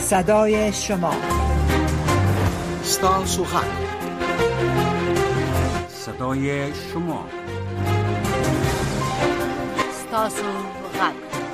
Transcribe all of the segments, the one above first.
صدای شما ستاسو غږ صدای شما ستاسو غږ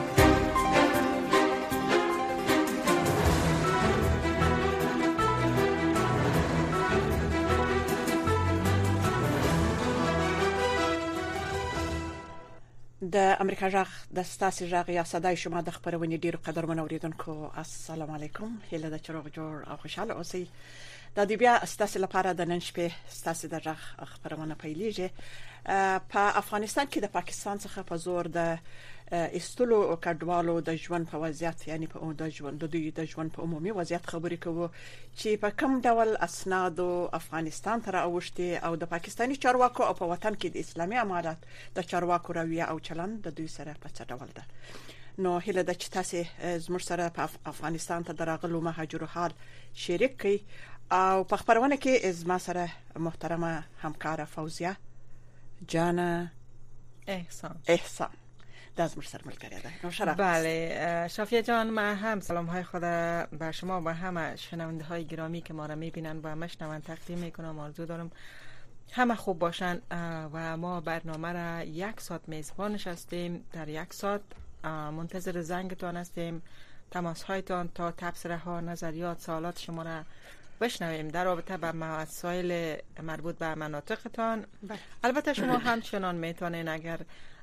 د امریکا جغ د ستاسو جغ یا صداي شما د خبرونه ډیرو قدرمن اوریدونکو السلام علیکم هله د چروغ جوړ او خوشاله اوسئ د دې بیا ستاسو لپاره د نن شپې ستاسو د جغ خبرونه پیلېږي په افغانستان کې د پاکستان څخه په زور د استلو کډوالو د ژوند په وضعیت یعنی په د ژوند په عمومي وضعیت خبرې کوو چې په کوم ډول اسناد افغانستان تر اوشتي او د پاکستاني چارواکو او په وطن کې د اسلامي امارات د چارواکو رویه او چلند د دوی سره په څه ډول ده نو هله د چې تاسو زموږ سره په افغانستان ته درغلو مهاجرو حال شریک کی او په خبرونه کې از ما سره محترمه همکار فوزیه جان احسان داز مرسر ملکری ده. بله شافیه جان، من هم سلام های خود به شما و همه شنونده های گرامی که ما را میبینن و مشنون تقدیم میکنم. آرزو دارم همه خوب باشن و ما برنامه را 1 ساعت میزبانش هستیم. در 1 ساعت منتظر زنگتان هستیم، تماس هایتان تا تبصره ها، نظریات، سوالات شما را بشنویم در رابطه با مسائل مربوط به مناطقتان. البته شما همچنان میتونین اگر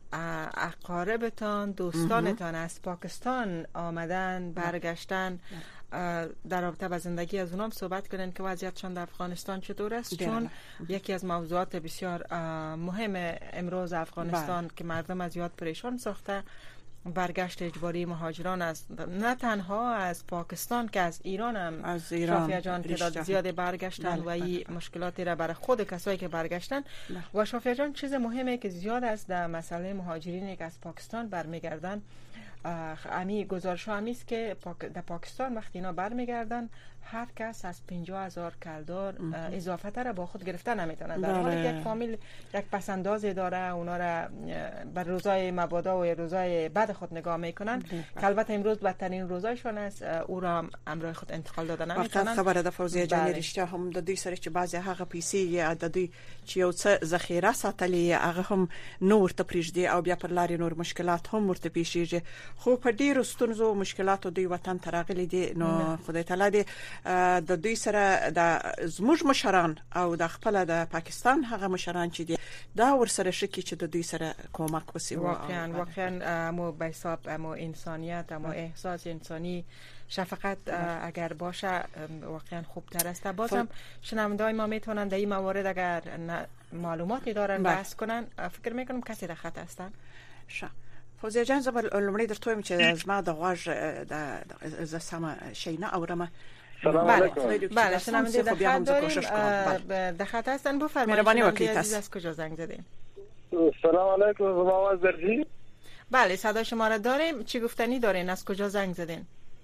اقاربتان، دوستانتان از پاکستان آمدن، برگشتن، در رابطه با زندگی از اونام صحبت کنن که وضعیتشان در افغانستان چطور است، چون یکی از موضوعات بسیار مهم امروز افغانستان که مردم از یاد پریشان ساخته برگشت اجباری مهاجران است، نه تنها از پاکستان که از ایران هم. از ایران شافیه جان تعداد زیاد برگشتن و این مشکلاتی را برای خود کسایی که برگشتن. و شافیه جان چیز مهمه که زیاد است در مسئله مهاجرینی که از پاکستان برمیگردن، امی گزارش ها همیست که در پاکستان وقتی اینا برمیگردن هر کس از 50,000 کلدار اضافه تر با خود گرفتن نمیتونن، در حالی که یک فامیل یک پسندازی داره اونا را بر روزای مبادا و روزای بعد خود نگاه میکنن که البته امروز بدترین روزایشون است، او را امرای خود انتقال دادن نمیتونن. خبره د فوزیه جان رښتیا هم د دوی سره چې بعضی هغه پیسې یا د دوی چې یو څه ذخیره ساتلې هغه هم نور ته پریږدي او بیا پر لارې نور مشکلات هم ورته پیښیږي، خو په ډیرو ستونزو مشکلاتو دوی وطن ته راغلي دي. نو خدای تعالی دې د دوی سره د زموږ مشران او د خپل د پاکستان هغه مشران چې دي دا ورسره شکی چې د دوی سره کومک وسی. واقعا مو به حساب مو انسانیت، مو احساس انسانی، شفقت اگر باشه واقعا خوبتر است. بازم شنونده‌های ما میتونن در این موارد اگر معلوماتی دارن بحث کنن. فکر میکنم کسی در خط هستن. فوزیه جان زبر لومړی درته وایم چې زما د غوږ د سم شي نه اورمه. سلام علیکم. بله شنونده در خط داریم، در خط هستن. بفرمایید مهربانی وکیل از کجا زنگ زدین؟ سلام علیکم. زما درجی. بله صدا شما را داریم. چی گفتنی دارین؟ از کجا زنگ زدین؟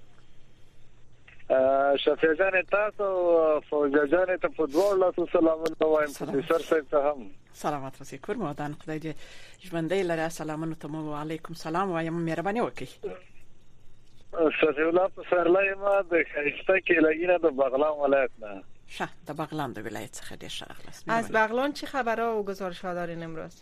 شفیع جان تاسو فوزیه جان ته په دوه لاسو سلامونه وایم. پروفیسور صاحب ته هم سلامات اوسئ. کور مو ودان، خدای دې ژوندۍ لري. سلامونه ته مو علیکم سلام وایم. مهرباني وکړئ. شفیع الله پسرلی ما د خیسته کې لګینه د بغلان ولایت نه. شه د بغلان د ولایت څخه ډیر ښه راغلاست. از بغلان چه خبرها و گزارش‌ها دارین امروز؟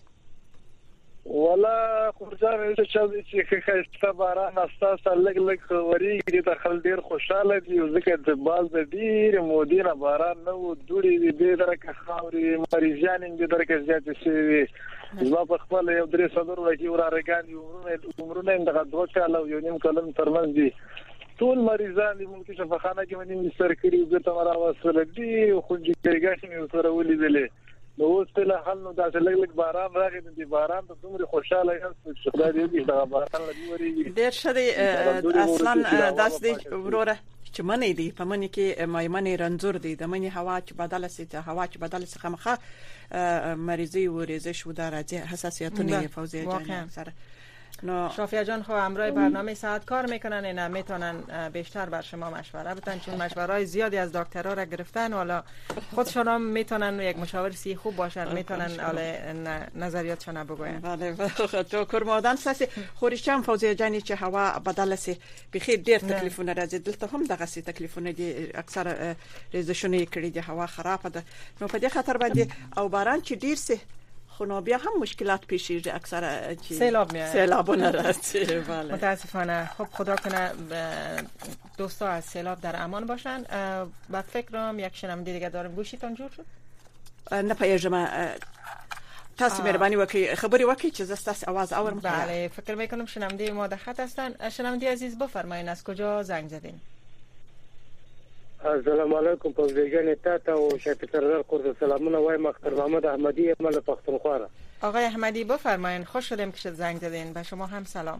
ولا خورجان چې خیسته باران اساسا لګ لګ خوريږي د خل ډیر خوشاله دي ځکه د باز د ډیر مودینه باران نو دوړي دې درکه خاوري مریضان دې درکه زیات شي. زما په خپل یو درې صدر ورکی ورارګان عمرونه دغه 2 کال او 1.5 کال ترمنځ دي ټول مریضان د ملکی شفاخانه کې باندې سرکري زه ته مرا وسره دي خو جګړه مې سره ولیدلې. نو اوس له حل نو داسې لګ باران راغی د باران ته دومره خوشاله یم چې خدای دې دا باران لوري ډیر شدي. اصلا داس دي وروره چې منی دی په منی کې مایمنې رنځور دی د منی هوا چې بدله سي ته هوا چې بدله سي خامخه مریضي و ریزش و د راځي حساسیتونه فوزیه جان سره شافیه جان خو همراه برنامه ساعت کار میکنن، اینا میتونن بیشتر بر شما مشوره بدن چون مشورهای زیادی از دکترها را گرفتن، حالا خودشون هم میتونن یک مشاور سی خوب باشن، میتونن نظریاتشون بگوین. بله تو کورمادان ساسی خوریشم فوزیه جانی چې هوا بدل سي بخیر ډیر تکلیفونه راځي، دلته هم دغه سي تکلیفونه دي، اکثر ریزشونه کړي دي، هوا خرابه ده، نو په دې خاطر باندې او باران چې ډیر سي خو نو بیا هم مشکلات پیشیږي، اکثر سیلابونه راځي. بله متاسفانه. خب خدا کنه دوستا از سیلاب در امان باشن. بعد فکرم یک شنونده دیگه دارم، گوشیتون جور شد؟ نه پیژما تاسو مهرباني وکړئ خبري وکړئ چې زه ستاسو आवाज اورم. بله فکر میکنم شنونده ما در خط هستن. شنونده عزیز بفرمایید از کجا زنگ زدین؟ السلام علیکم پوزیجن تا او شفیع سردار قرد سلامونه وایم مختار محمد احمدی مال پختونخوا. آقای احمدی بفرمایید، خوش شدم که زنگ زدین. به شما هم سلام.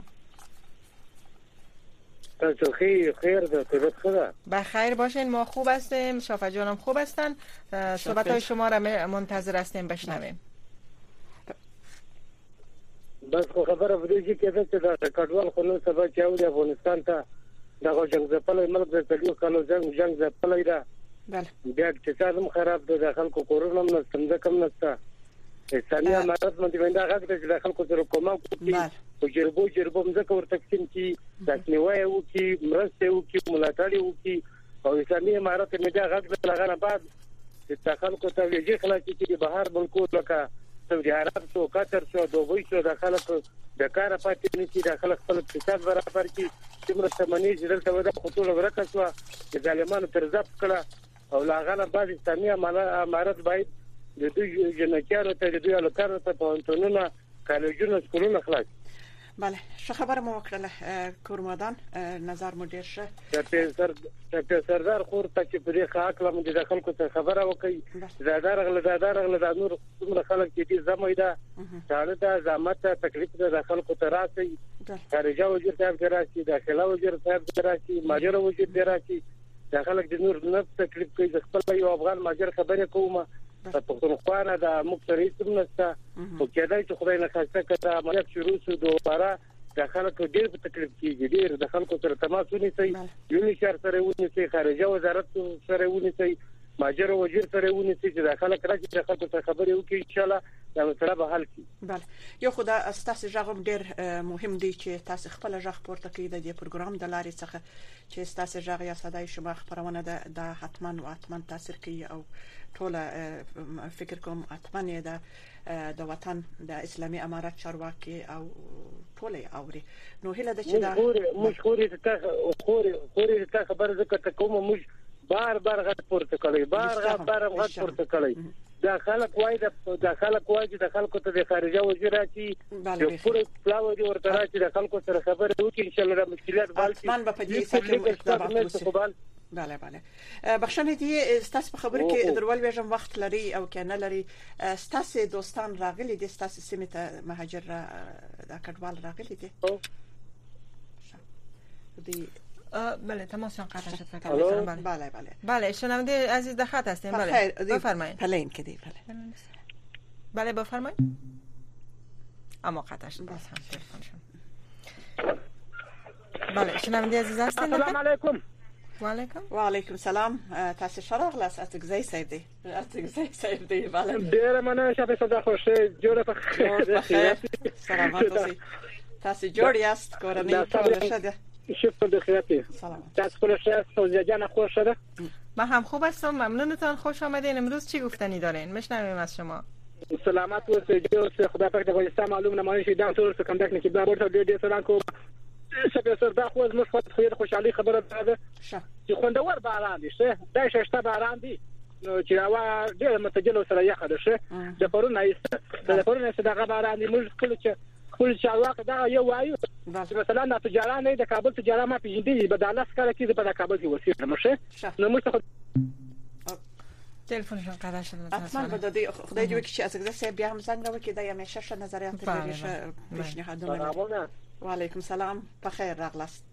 تاسو خیر ده طبیعت خوبه؟ بخیر باشین، ما خوب هستیم، شافعه جانم خوب هستن. صحبت‌های شما را منتظر هستیم بشنویم. بس خو خبره ودی چې دا کډوال خو نو سبا چاو د افغانستان ته دا جنگ زپلې ملک د تلیو کالو جنگ زپلې دا. بله بیا چې تاسو خراب ده داخل کو کورونه نه څنګه کم نشته. اسلامي امارات باندې دا غږ ته داخل کو سره کومه کوي او جربو مزه کور تقسیم کی داسنیوي او کی مرسته او کی ملاتړ او کی او اسلامي امارات مې دا غږ لغانه بعد چې داخل کو ته ویجی خلاصي کی بهر ملکو لکه سعودي عرب شو قطر شو دوبۍ شو داخله کو د کار پاتې نشي داخله خپل اقتصاد برابر کی څومره ثمنې دلته ودا خطوله ورکه شو د ظالمانو تر ځپ کړه او لاغانه بعد اسلامي امارات باید د دوی جنکیانو ته د دوی الکارو ته پونتونونه کالجونه سکولونه خلاص. بله ښه خبره مو وکړله کورمادان، نظر مو ډیر ښه. د سردار خور ته چې په دې خاطر مو د خلکو ته خبره وکړي زادارغله د نور څومره خلک چې دې زموږ ده چاله ده زحمت تکلیف د خلکو ته راسي، خارجه وزیر صاحب راسي، داخله وزیر صاحب راسي، ماجر وزیر راسي، د خلک د نور نه تکلیف کوي. د خپل یو افغان ماجر خبره کومه په پښتونخوا نه د مختلف سمنسته او کېدای چې خدای نه خاصه کړه عملیات شروع شو دوباره د خلکو ډېر په تکلیف کېږي، ډېر د خلکو سره تماس ونیسي، یونی شهر سره ونیسي، خارجه وزارت سره ونیسي، ماجر وزیر سره ونیسي چې د خلک راځي د خلکو سره خبرې وکړي، ان شاء الله دا مسله به حل شي. بله یو خدای ستاسو ژغم ډېر مهم دی چې تاسو خپل ژغ پورته کړئ د دې پروګرام د لارې څخه چې ستاسو ژغ یا صداي شما خبرونه د حتما تاثیر کوي او ټول فکر کوم اتمنه ده د وطن د اسلامي امارات چارواکي او ټول اوري. نو هله د چې دا مشخوري ته خبر ذکر کوم مش بار غټ پورته کړی بار غټ پورته کړی دا خلک وای د خلکو ته د خارجه وزیر راځي د پوره پلاوی ورته راځي د خلکو سره خبرې وکړي، ان شاء الله د مشکلات بالتي من په دې سکه اقدامات وکړي. بله بخښنه دي ستاسو په خبره کې درول ویژم وخت لري او کنه لري. ستاسو دوستان راغلي دي ستاسو سیمه ته مهاجر د کډوال راغلي دي؟ دی بله تماشا قطع شد فکر کنم. بله شنونده عزیز در خط هستیم. بله بفرمایید. پلین که دی بله بفرمایید. اما قطع شد باز هم تلفنشون. بله شنونده عزیز هستین. السلام علیکم. و علیکم سلام. تاسو شراغ لاس اتګزی صاحب دی بله ډیر مننه شپه صدا خوشه جوړه په خیر سلامات اوسئ. تاسو جوړ یاست کورنۍ ټول ښه ده؟ شکر د خیراتي. تاسو په خیر فوزیه جان خوش شده؟ من هم خوب هستم، ممنونتان، خوش آمدین. امروز چی گفتنی دارین؟ میشنویم از شما. سلامت اوسئ، جوړ خدا پاک د افغانستان معلوم نمایش دا ټول څه کم دک نه کی بیا ورته ډېر سلام کوم. شپه سردار خو زموږ خو خوشحالي خبره ده چې خوندور باران دي شه دا ششته باران دي نو چې هوا ډېر متجل سره یخه ده شه د پرونه دغه باران دي موږ خپل چارواکه دا یو وایو مثلا د تجارت نه د کابل تجارت ما پیژندې به د لاس کار کې په کابل کې وسیله شه نو موږ تلفنشون قطع شد. حتما به دادی خدای دوی که از اگه بیا هم زنگ رو که دا همیشه ش نظریات بریش پیشنهاد. و علیکم سلام بخیر راغلاست.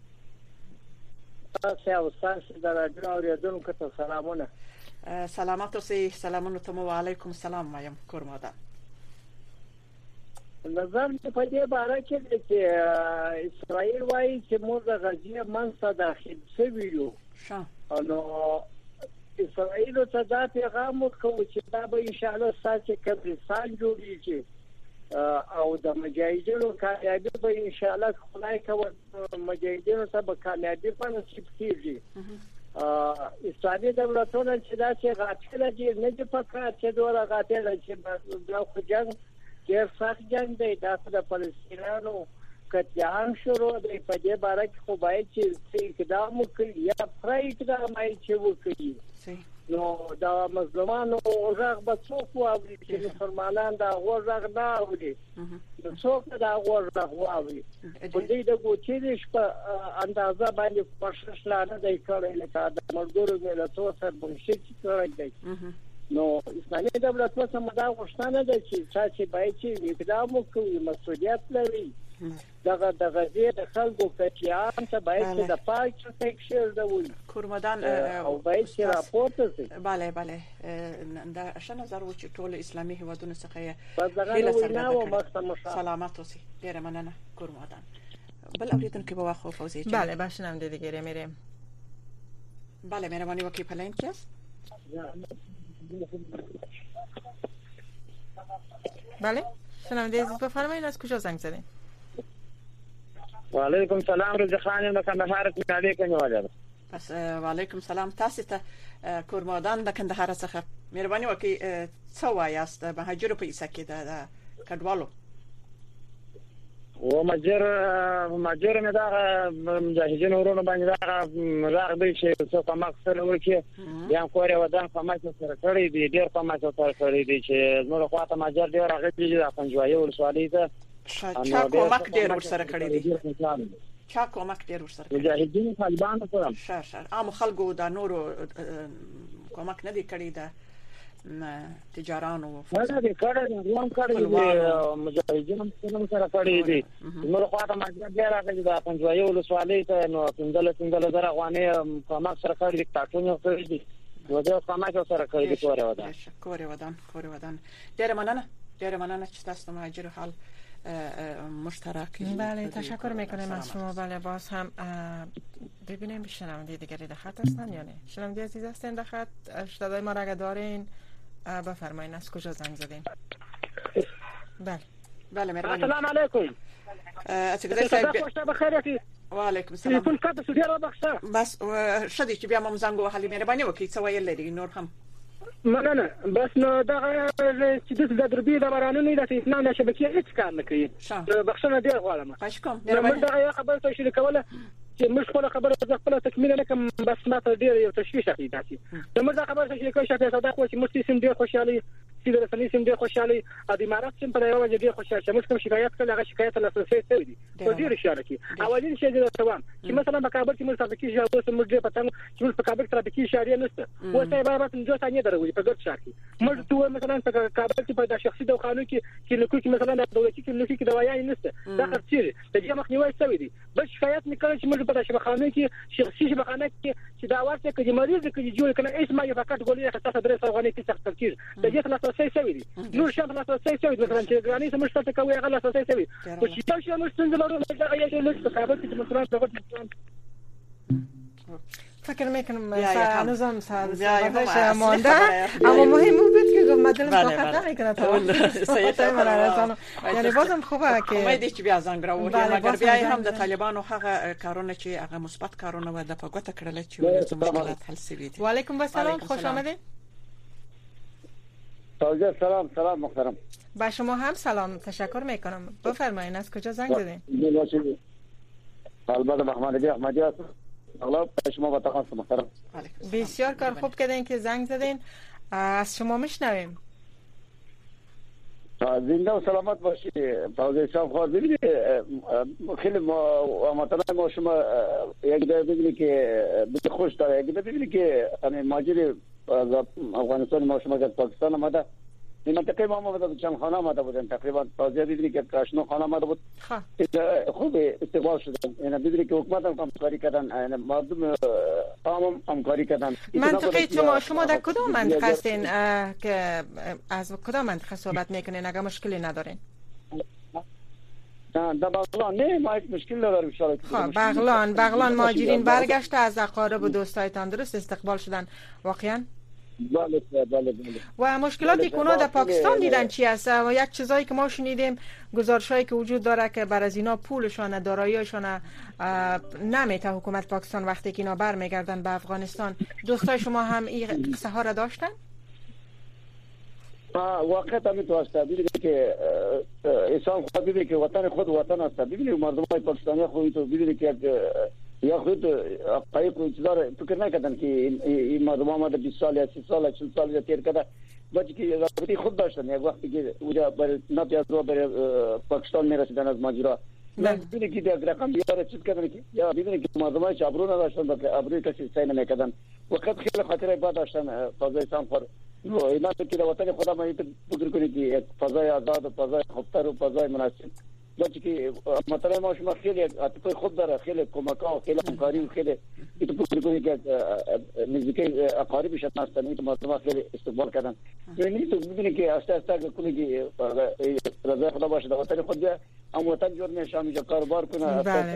تاسو تاسو د راډیو اوریدونکو ته سلامونه. سلامات اوسئ. سلامونه ته و علیکم سلام وایم کورمادان. نظر په دې باره کې چې اسرائیل وايي چې موږ د غزې منځ داخل شوي یو نو اسرائیل ته دا پیغام ورکوي چې دا به ان شاء الله ساتي کبرستان جوړیږي او د مجاهدینو کامیابی به ان شاء الله خدای کوي مجاهدینو ته به کامیابی په نصیب کیږي اسرائیل دولتونه چې دا چې غافل دي نه دي پکار چې دوه غافل چې دا خو جنگ ډېر سخت جنگ دی دا د فلسطینیانو کتیان شروع دی په دې باره کې خو باید چې اقدام وکړي یا پرې اقدام چې وکړي نو دا مظلومانو غږ به څوک واوري چې مسلمانان دا غږ نه اوري نو څوک دا غږ واوري په دې د ګوتې په اندازه باندې پښښلانه دی کړی لکه د ملګرو ملتونو سره بنشي کړی دی نو اسلامي دولت څه مدا غوښتنه ده چې باید چې اقدام وکړي مسؤلیت لري دغه غزې د خلکو کچیان ته باید د پاک څخه ډول کورمدان او باید چې راپورته شي bale دا شنه زرو چې ټول اسلامي هیوادونو څخه سلامت اوسئ ډیره مننه کورمدان بل اوریدونکو به واخو فوزی بله باشنم دیگه میریم بله مهربانی وکیل پلین کی است بله شنونده عزیز بفرمایید از کجا زنگ زدین و علیکم سلام رضا خان من کندهار څخه علیکم وعلیکم پس و علیکم سلام تاسو ته کورمدان د کندهار څخه مهرباني وکړئ څه وایاست مهاجر په ایسه کې د کډوالو و ماجر مې دا مجاهدین ورونه باندې دا راغ دی چې څه په مقصد وکي یا کوریا ودان په ماجر سره کړی دی ډیر په ماجر سره کړی دی چې نور خواته ماجر ډیر راغلی دی پنځوي ولسوالۍ ته چا کومک ډیر ورسره کړی دی چا کومک ډیر ورسره کړی مجاهدین طالبان سره شر عام خلکو د نورو کومک نه دی کړی دا تجارانو نه دي کړی مجاهدین سره کړی دي نور خواته ماجر ډیر راغلی دی پنځوي ولسوالۍ ته نو څنګه زره افغاني کومک سره کړی دی تاسو کړی دی نو دا کومک سره کړی دی کور ودان ډیر مننه چې تاسو مهاجر حال مشترک. بله تشکر میکنم از شما. بله باز هم ببینیم شنونده دیگری در خط هستن یا نه. شنونده عزیز هستین در خط؟ صدای ما را اگه دارین بفرمایین از کجا زنگ زدین؟ بله مهربانی. السلام علیکم. صباح بخیر. و علیکم السلام. تلفن کارت سودی را بخشا. بس شدی چې بیا مو زنګ وهلی مهرباني وکړئ څه ویل لري نور هم. مننه بس نو دا چې د دربي د بارانونو د اسلام د شبکې هیڅ کار نه کوي. بخښنه ډیر غواړم. خواهش کوم. نو دا خبره ته شریک کوله چې موږ خپل خبره ز خپل تکمیل نه کوم بس ماته ډیر یو تشویش اخی داسي. نو دا خبره شریک کوي چې دا خو چې موږ سیم ډیر خوشاله چې د رسنۍ سیم ډیر خوشاله ا د امارات سیم په یو وجه ډیر خوشاله چې موږ کوم شکایت کړل هغه شکایت له اساسي څه دي. په ډیر اشاره کوي. اولین شی د توام چې مثلا په کابل کې موږ ترافیکي اشاره موږ ډیر پته چې موږ په کابل ترافیکي اشاره نشته. وسه به په 2 ثانیې دروي په ګرځ شار کې. موږ ته مثلا په کابل کې په د شخصي دواخانو کې لکه مثلا د دولتي کلینیک کې دوايان نشته. دا خرڅيري د دې مخنیوي څه دي. بل شکایت نکړي چې موږ په شبخانه کې شخصي شبخانه کې چې دا ورته کې مریض کې جوړ کنه اسمه یو فقط ګولې خاصه درس افغاني کې څه تفکر د دې خلاص څه وي نور شان خلاص څه وي مثلا چې ګراني سم شته کوي هغه خلاص څه وي او چې تاسو موږ څنګه لرو دا یو لږ په کابل کې مثلا فکر میکنم هنوزم صحبتش مانده اما مهم بود که گفت مدلم صحبت نمیکنه تا یعنی بازم خوبه که امیدی چې بیا زنګ راوړي مګر بیا هم د طالبانو هغه کارونه چې هغه مثبت کارونه و د پګوته کړل چې ولې مشکلات حل شوي دي. و علیکم السلام خوش آمدید. سلام محترم. با شما هم سلام تشکر میکنم. بفرمایید از کجا زنگ زدین؟ البته محمد احمدی هستم. اغلب شما با تخصص محترم. بسیار کار خوب کردین که زنگ زدین. از شما میشنویم. زنده و سلامت باشید. فوزی صاحب خواهد ببینید خیلی مثلا ما شما یک دفعه ببینید که خوش داره یک دفعه ببینید که ماجر افغانستان ما شما از پاکستان آمده این منطقه ما آمده چند خانه آمده بودن تقریبا تازه دیدید که کاشنو خانه آمده بود خوب استقبال شدن اینا دیدید که حکومت هم همکاری کردن مردم عام همکاری کردن. منطقه شما در کدام منطقه هستین که از کدام منطقه صحبت میکنین اگه مشکلی ندارین؟ در بغلان نه ما هیچ مشکل نداریم ان شاء الله. خب بغلان مهاجرین برگشته از اقارب و دوستایتان درست استقبال شدن واقعا؟ بله. و مشکلاتی که اونا در پاکستان دیدن چی است؟ و یک چیزایی که ما شنیدیم گزارشایی که وجود داره که بر از اینا پولشان داراییشان نمیته حکومت پاکستان وقتی که اینا برمیگردن به افغانستان. دوستای شما هم این قصه ها را داشتن؟ واقعا همین تو است. ببینید که انسان خود ببینید که وطن خود وطن است. ببینید مردمای پاکستانی خود تو ببینید که یا خود حقایق و چیزا فکر نکردن که این مردم آمده 20 سال یا 30 سال 40 سال تیر کرده وقتی که رابطه خود داشتن یک وقتی که اونجا برای نپیاز رو برای پاکستان میرسیدن از ماجرا ببینید که در رقم بیاره چیز کردن که یا ببینید که مردمای چابرو نداشتن که ابروی کسی سین نمیکردن وقت خیلی خاطره بعد داشتن فضای سانفر اینا که وطن خدا ما فکر کنید که فضای آزاد و فضای خوبتر و فضای مناسب وقتی که مثلا ما شما خیلی عاطفه خود داره خیلی کمک‌ها و خیلی همکاری و خیلی تو فکر کنید که نزدیکی اقاربش هستن این مردم خیلی استقبال کردن یعنی تو ببینید که آسته کنید که رضا خدا باشه در وطن خود هم وطن جور میشه اینجا کاروبار کنه. بله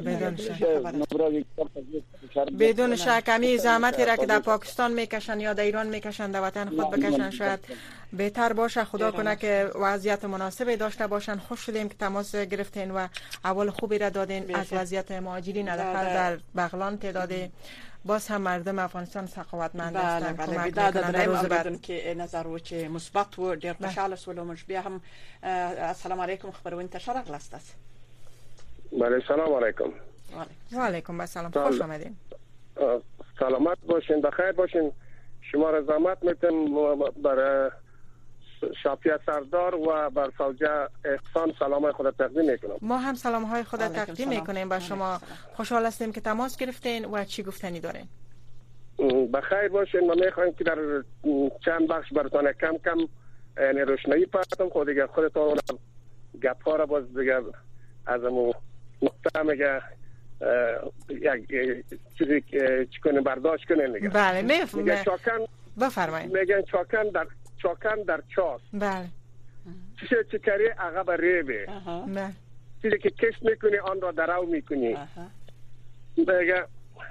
بدون شک همین زحمتی را که در پاکستان میکشن یا در ایران میکشن در وطن خود بکشن شاید بهتر باشه. خدا کنه که وضعیت مناسبی داشته باشن. خوش شدیم که تماس گرفتین و اول خوبی را دادین از وضعیت مهاجرین در بغلان تعدادی باز هم مردم افغانستان سخاوتمند هستند. بله در روز بعد که نظر و چه مثبت و ډیر خوشاله سولمش بیا هم السلام علیکم خبرونه تشرق لاست. بله سلام علیکم. و علیکم السلام. خوش آمدین. سلامت باشین بخیر باشین. شما را زحمت میتم برای شافیه سردار و بر فوجه احسان سلام خود تقدیم میکنم. ما هم سلام های خود تقدیم میکنیم با شما. خوشحال هستیم که تماس گرفتین و چی گفتنی دارین؟ بخیر باشین. ما میخوایم که در چند بخش براتون کم کم یعنی روشنایی پرتم خود دیگه خودتون گپ ها را باز دیگه از امو نقطه میگه یک چیزی چی کنین برداشت کنین دیگه. بله میگه چاکن بفرمایید. میگن چاکن در چاس. بله. چیزی که کاری عقب ریبه. بله. چیزی که کش میکنی آن را درو میکنی. میگه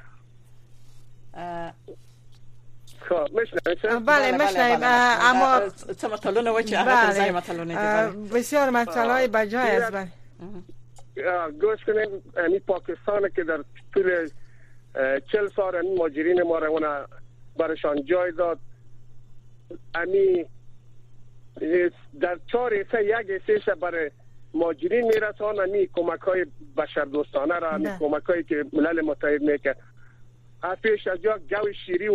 خب میشنوید؟ بله میشنوید. اما مطلونه و چه اخر مطلونه بسیار مطلعای بجای است. گوش کنیم یعنی پاکستان که در طول 40 سال این مهاجرین ما را اونا برشان جای داد امی در 4 حصه یک حصهش برای مهاجرین میرسان امی کمک های بشر دوستانه را امی کمک هایی که ملل متحد میکرد پیش از جا گو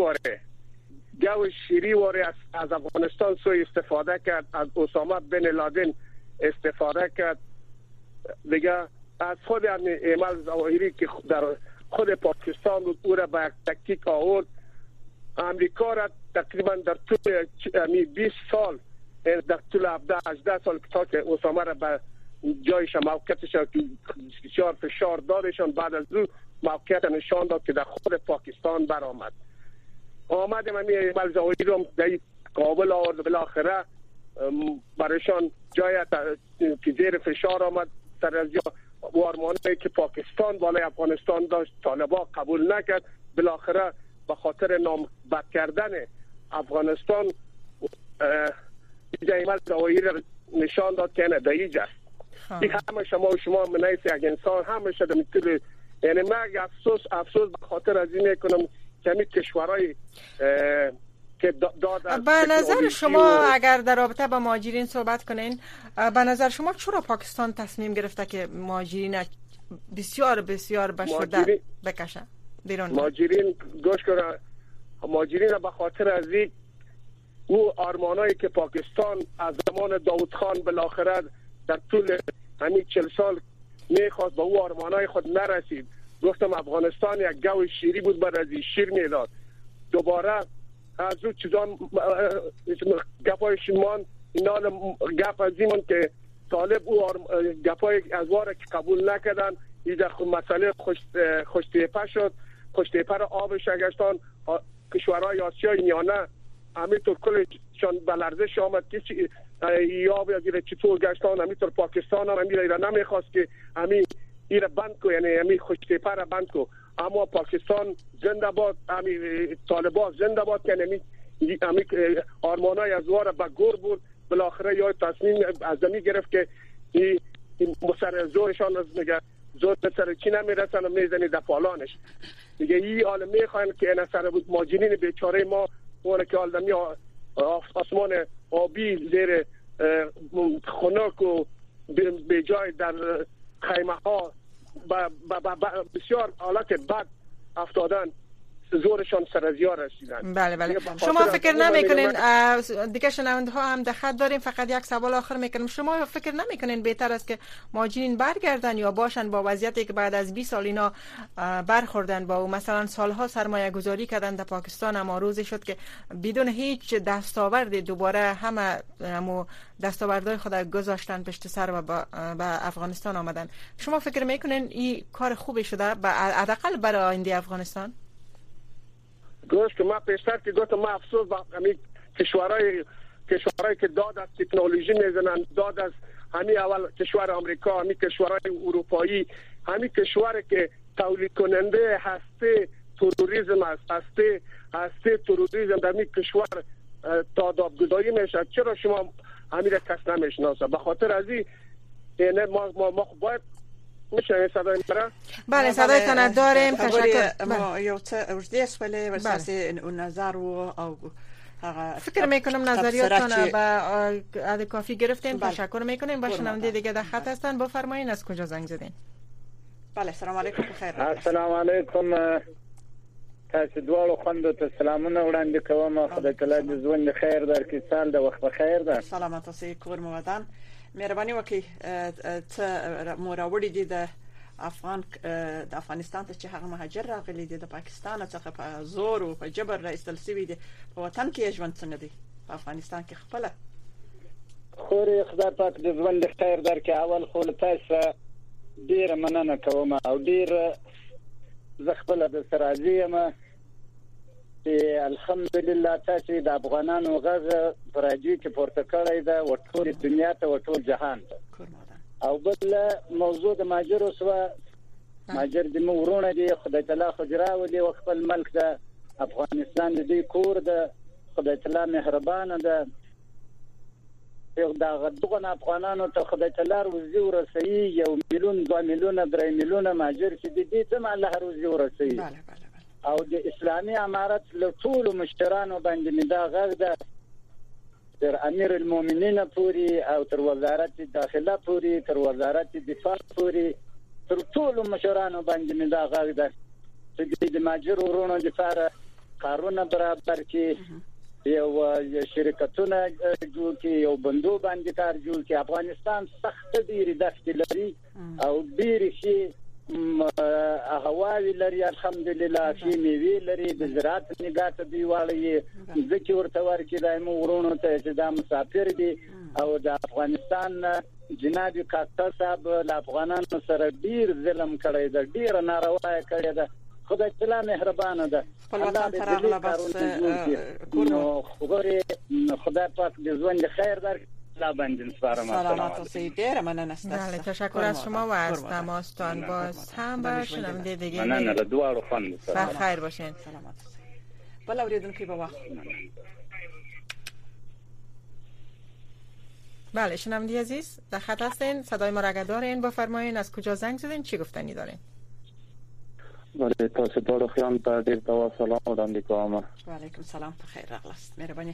شیری واره از افغانستان سوی استفاده کرد از اسامه بن لادن استفاده کرد دیگه از خود ایمال ظواهری که در خود پاکستان بود او را به یک تکتیک آورد امریکا را تقریبا در طول 20 سال در طول 18 سال تا که اسامه را به جایش موقعیتش فشار دادشان بعد از او موقعیت نشان داد که در خود پاکستان برآمد آمدیم ایمال ظواهری را در کابل آورد بالاخره برایشان جای که زیر فشار آمد سر از جا وارمانه که پاکستان بالای افغانستان داشت طالبان قبول نکرد بالاخره به خاطر نامبد کردن افغانستان ایمال ظواهری نشان داد که نه دایج است. این همه شما منیس یک انسان همه شده میتونه یعنی من افسوس به خاطر از این میکنم که همین کشورهای که به نظر شما اگر در رابطه با مهاجرین صحبت کنین به نظر شما چرا پاکستان تصمیم گرفته که مهاجرین بسیار به شدت بکشن بیرون؟ مهاجرین گوش کنه مهاجرین به خاطر از این او آرمانایی که پاکستان از زمان داوود خان بالاخره در طول همین 40 سال میخواست به او آرمانای خود نرسید. گفتم افغانستان یک گو شیری بود بعد از شیر میداد دوباره از او چیزان گپای شمان اینا گپ از این که طالب او گپای از واره که قبول نکردن ایده مسئله خوشتیپه شد خوشتیپه را آبش اگشتان کشورهای آسیای میانه همینطور کلشان به لرزش آمد که یا بیا چطور گشتان همینطور پاکستان هم را نمیخواست که همین ایره بند کو، یعنی همین خوشتیپه را بند کو. اما پاکستان زنده باد، همین طالبان زنده باد که همین آرمانای از واره به گور بود. بالاخره یا تصمیم از زمین گرفت که این مسر زورشان از میگه زور به سر چی نمیرسن و میزنی در پالانش. میگه این حال میخواین که این سر ماجرین بیچاره ما اون که آلدمی آسمان آبی زیر خنک و به جای در خیمه ها بسیار حالت بد افتادن، زورشان سر از یار رسیدن. بله. شما فکر نمیکنین دیگه شنونده ها هم دخت داریم، فقط یک سوال آخر میکنم، شما فکر نمیکنین بهتر است که مهاجرین برگردن یا باشن با وضعیتی که بعد از 20 سال اینا برخوردن با مثلا سالها سرمایه گذاری کردن در پاکستان، اما روزی شد که بدون هیچ دستاورد دوباره همه دستاوردهای خود گذاشتن پشت سر و به افغانستان آمدن. شما فکر میکنین این کار خوبی شده حداقل برای آینده افغانستان؟ گوش که ما پیشتر که ما افسوس با همین کشورهای که داد از تکنولوژی میزنن، داد از همین اول کشور آمریکا، همین کشورهای اروپایی، همین کشوری که تولید کننده هسته تروریسم است، هسته تروریسم در این کشور تادابگذاری میشه. چرا شما همین را کس نمیشناسه؟ به خاطر از این ما باید میشه صدای مرا؟ بله صدای تان داریم. تشکر. ما یو څه ورته سوالې ورساسي نظر او فکر میکنم نظریاتتون به کافی گرفتیم. تشکر میکنیم. با شنونده دیگه در خط هستن، بفرمایید از کجا زنگ زدین؟ بله سلام علیکم. بخیر. السلام علیکم. تاسو دوه خوندو ته سلامونه وړاندې کوم. خدای تعالی دې ژوند خیر درکړي، سال د وخت بخیر ده. سلامت اوسئ کور مو ودان. مهرباني وکړئ ته مو راوړي دي د افغانستان ته چې هغه مهاجر راغلي دي د پاکستان څخه په زور او په جبر راایستل شوي دي، په وطن کې ژوند څنګه دی په افغانستان کې خپل خوري خدای پاک دې ژوند خیر درکړي. اول خو تاسو ډیر مننه کوم او ډیر زه خپل د سرازي یم چې الحمدلله تاسو د افغانانو غږ پراجي کې پورته کړی ده او ټول دنیا ته او ټول جهان ته. او بل موضوع د ماجر سوا ماجر د مورونه دي، خدای تعالی خجراو دي او خپل ملک ده افغانستان دې کور ده، خدای تعالی مهربان ده. یو دا غدغه افغانانو ته خدای تعالی روزي ورسوي، 1 میلیون 2 میلیون 3 میلیون ماجر چې دې ته الله روزي ورسوي. او د اسلامي امارت له ټول مشترانو باندې دا غږ ده تر امیر المؤمنین پوری او تر وزارت داخله پوری، تر وزارت دفاع پوری، تر ټول مشرانو باندې دا غږ ده چې د ماجر ورونو لپاره کارونه برابر کړي، یو شرکتونه جوړ کړي، یو بندو باندې کار جوړ کړي. افغانستان سخت ډیری دښتې لري او ډیری شي هواوی لري، الحمدلله فی میوه لري، د زراعت نگاه ته دی واړی ځکه ورته ورکې دایمو ورونو ته چې دا مسافر دي. او د افغانستان جناب کاکا صاحب له افغانانو سره ډیر ظلم کړی ده، ډیر ناروا کړی ده. خدای تعالی مهربان ده. الله دې راغله بس نو خدای پاک دې ژوند خیر درکړي. سلامت اوسئ. ډیر مننه ستاسو. بله تشکر از شما و از تماستان. باز هم با شنونده دیگه مننه له دوه خوند. بخیر باشین. سلامت اوسئ. بل اوریدونکو به وخت. بله شنونده عزیز در خط هستین، صدای ما را دارین، بفرمایین از کجا زنگ زدین، چی گفتنی دارین؟ بله تاسو ټول خیام ته ډیر تاسو سلام وړاندې کوم. و علیکم سلام. په خیر راغلاست. مهرباني.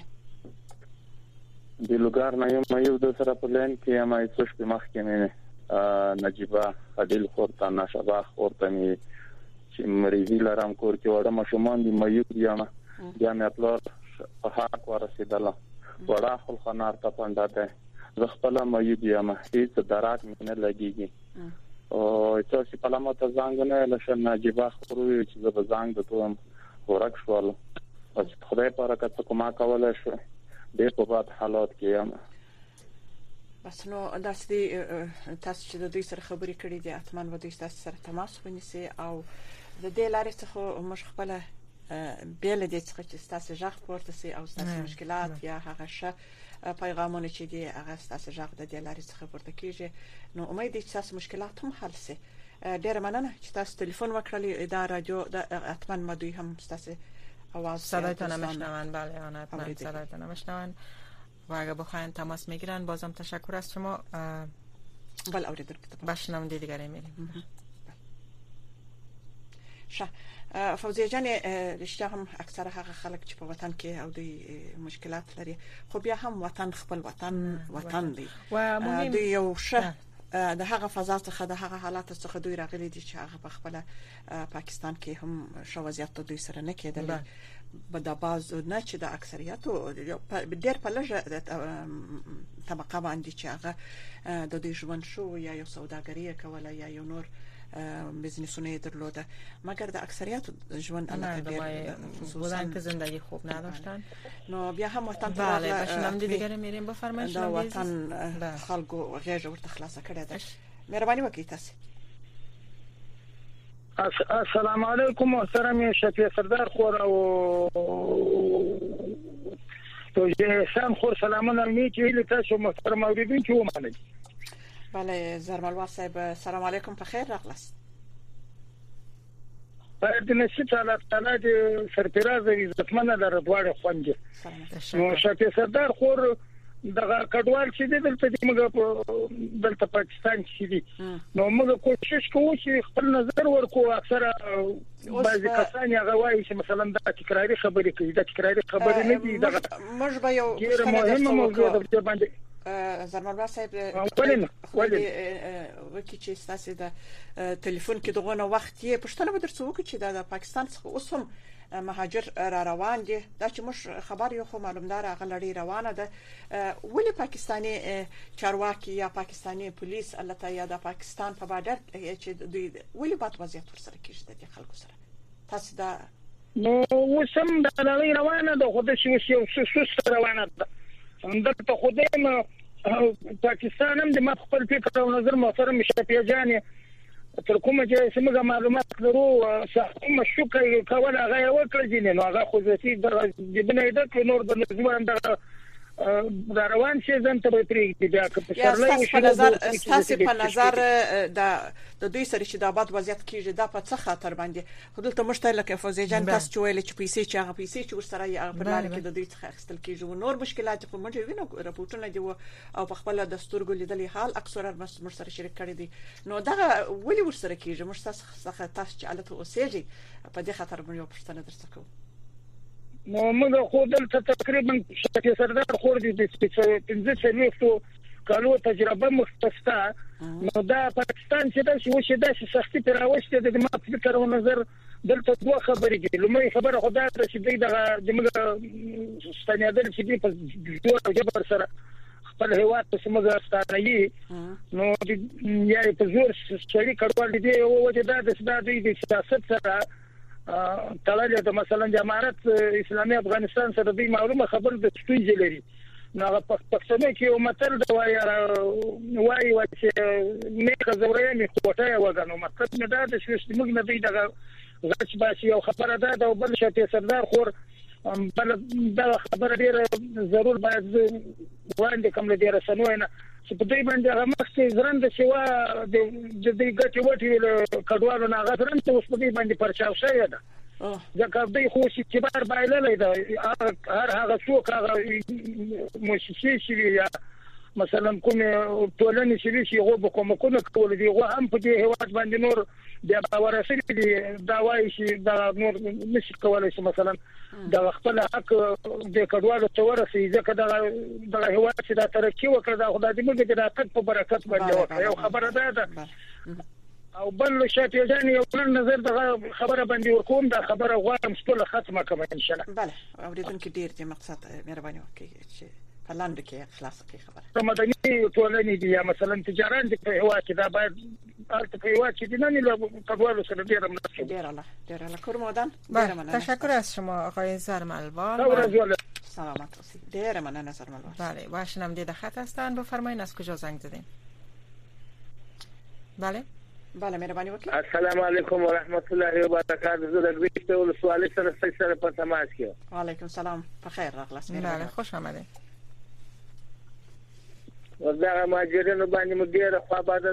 د لوګار نه یو د سره په لین کې ما هیڅ په مخ کې نه نجيبه عادل خورته نشبه خورته می چې مریضی لرم کور کې وړم شومان دی مې یو بیا مې خپل په حق ورسېدله وړه خپل خنار ته پنداته زه خپل مې بیا هیڅ درات مې نه لګيږي او تاسو په لمه ته زنګ نه لشه نجيبه خورو چې زه به زنګ د توم ورک شول او خدای برکت کومه کوله شو د په بعد حالات کې یم. بس نو داسې تاسو چې د دوی سره خبرې کړې دي اتمن و دوی تاسو سره تماس ونیسي او د دې لارې څخه موږ خپل بیل دي څخه چې تاسو ژغ پورته سي او تاسو مشکلات یا هغه شه پیغامونه چې دی هغه تاسو ژغ د لارې څخه ورته کیږي نو امید دي چې تاسو مشکلات هم حل شي. ډیر مننه چې تاسو تلیفون وکړلی د رادیو د اتمن مدوی هم تاسو آواز صدایتان میشنون. بله آن اتمن صدایتان میشنون و اگه بخواین تماس میگیرن بازم تشکر از شما. بله اوریدل بشنونده دیگری میریم. فوزیه جان رښتیا هم اکثره هغه خلک چې په وطن کې او د مشکلات لري خو بیا هم وطن خپل وطن دی و مهم دی یو شه د هغه فضا څخه د هغه حالات څخه دوی راغلي دي چې هغه په خپل پاکستان کې هم شوازیات دوی سره نه کېدل به د باز نه چې د اکثریت ډېر په لږه طبقه باندې چې هغه د دوی ژوند شو یا یو سوداګري کوله یا یو نور بزنسونه درلوده مگر د اکثریت ژوند البته بودن که زندگی خوب نداشتن. نو بیا هم وطن بله بشنونده دیگری میریم. بفرمایید دا وطن خلکو غیږ ورته خلاصه کړې ده. مهرباني وکړئ تاسو. السلام علیکم محترم شفیع سردار خور او توجه سلام خور سلامونه میچې تاسو محترم اوریدونکو ومنئ. بله زرملوا صاحب سلام علیکم په خیر راغلاست. باید نشي تعالی د سرپرازه عزتمنه لره دواړه خوندې. نو شفیع سردار خور دغه کډوال چې دلته موږ دلته پاکستان کې دي نو موږ کوشش کوو چې خپل نظر ورکو. اکثره بعضی کسان هغه وایي چې مثلا دا تکراری خبرې کوي. دا تکراری خبرې نه دي. دا موږ به یو مهمه موضوع ده باندې زرملوا صاحب وکی چې تاسو د ټلیفون کې دغه وخت یې پښتنه به درڅو وکړي چې د پاکستان څخه اوس هم مهاجر را روان دي. دا چې موږ خبر یو خو معلومدار غلړی روانه ده. ولی پاکستاني چارواکي یا پاکستاني پولیس البته یا د پاکستان په بارډر چې دوی ولی بات وضعیت ورسره کیږي د خلکو سره تاسو دا نو وسم د لړۍ روانه ده. خو د یو څه روانه ده اندته خدایم پاکستان هم د ما خپل فکر او نظر محترم شفیع جان تر کومه چې سمګه معلومات لرو کوم شوکه کول هغه وکړي دي. نو هغه خو ځي د بنای د نور د نظام د روان شي ځم ته پرې بیا که تاسو په نظر د دوی سره چې د آباد وضعیت کیږي دا په څه خاطر باندې خودلته مشتل لکه فوزي جان تاسو چې ویل چې پیسې چې هغه پیسې چې ورسره یې په لار کې د دوی څخه اخیستل کیږي او نور مشکلات خو موږ وینو راپورټونه دي او په خپل دستور ګلیدلې حال اکثره مر سره شریک کړی دي. نو دا ولی ورسره کیږي موږ تاسو چې الته اوسېږي په دې خاطر موږ یو پښتنه درڅکو. نو موږ خو دلته تقریبا شفیع سردار خور دي د 15 کالو تجربه مختصه. نو دا پاکستان چې دا شي دا سختي تراوشته د ما فکر او نظر دلته دوه خبرې دي. لومړی خبره خدای ته چې د موږ ستنیدل چې په جوړ جبر سره خپل هیواد ته موږ ستانهي نو یا په زور شری کډوال دي او وجه دا د سیاست سره تړلې ده. مثلا د امارت اسلامي افغانستان سره د معلومه خبر د ستونزې لري. نو په پښتنو کې یو متل دی وایي چې نه خبرې نه کوټه وګڼو. مطلب نه دا چې موږ نه دی دغه غچ باسي او خبره ده او بل شته سردار خور بل دا خبره ډیره ضرور باید وړاندې کوم له ډیره سنوینه چې په دې باندې هغه مخکې زرند شوا د دې ګټي وټي کډوالو نه غوښتل ته اوس په دې باندې پرچاو شوی ده. ځکه دوی خو چې کبار بایللې ده هر هغه څوک هغه مؤسسې شي یا مثلا کوم ټولنې شي هغه کومه کول دي هغه هم په دې هیواد باندې نور د باورسي دي دا وایي چې دا نور نشي کولای شي مثلا د خپل حق د کډوالو ته ورسي. ځکه دا هیواد چې دا ترقی وکړه دا خدای دې موږ د حق په برکت باندې وکړي. یو خبره ده او بل شفیع جان یو نظر د خبره باندې ورکوم. دا خبره غواړم ټول ختمه کوم ان شاء الله. بله اوریدونکو ډیر دې مقصد مهرباني وکړئ چې په لاندې کې خلاص کړئ خبره. مدني ټولنې دي یا مثلا تجارت په هوا کې دا باید البته په هوا کې نه له کډوالو سره ډیر مرسته. ډیر الله کورمودان. تشکر از شما آقای زرملوا. سلامت باشید. ډیر مننه زرملوا. بله واشنونده در خط هستن. بفرمایید از کجا زنگ زدین؟ بله مهرباني وکړئ. السلام علیکم و رحمت الله و برکاته. زه د ګریشته ولسوالۍ سره په تماس کې. وعلیکم السلام. په خیر راغلاست. بله خوش آمدید. دا ماجرینو باندې مدیر خو بعد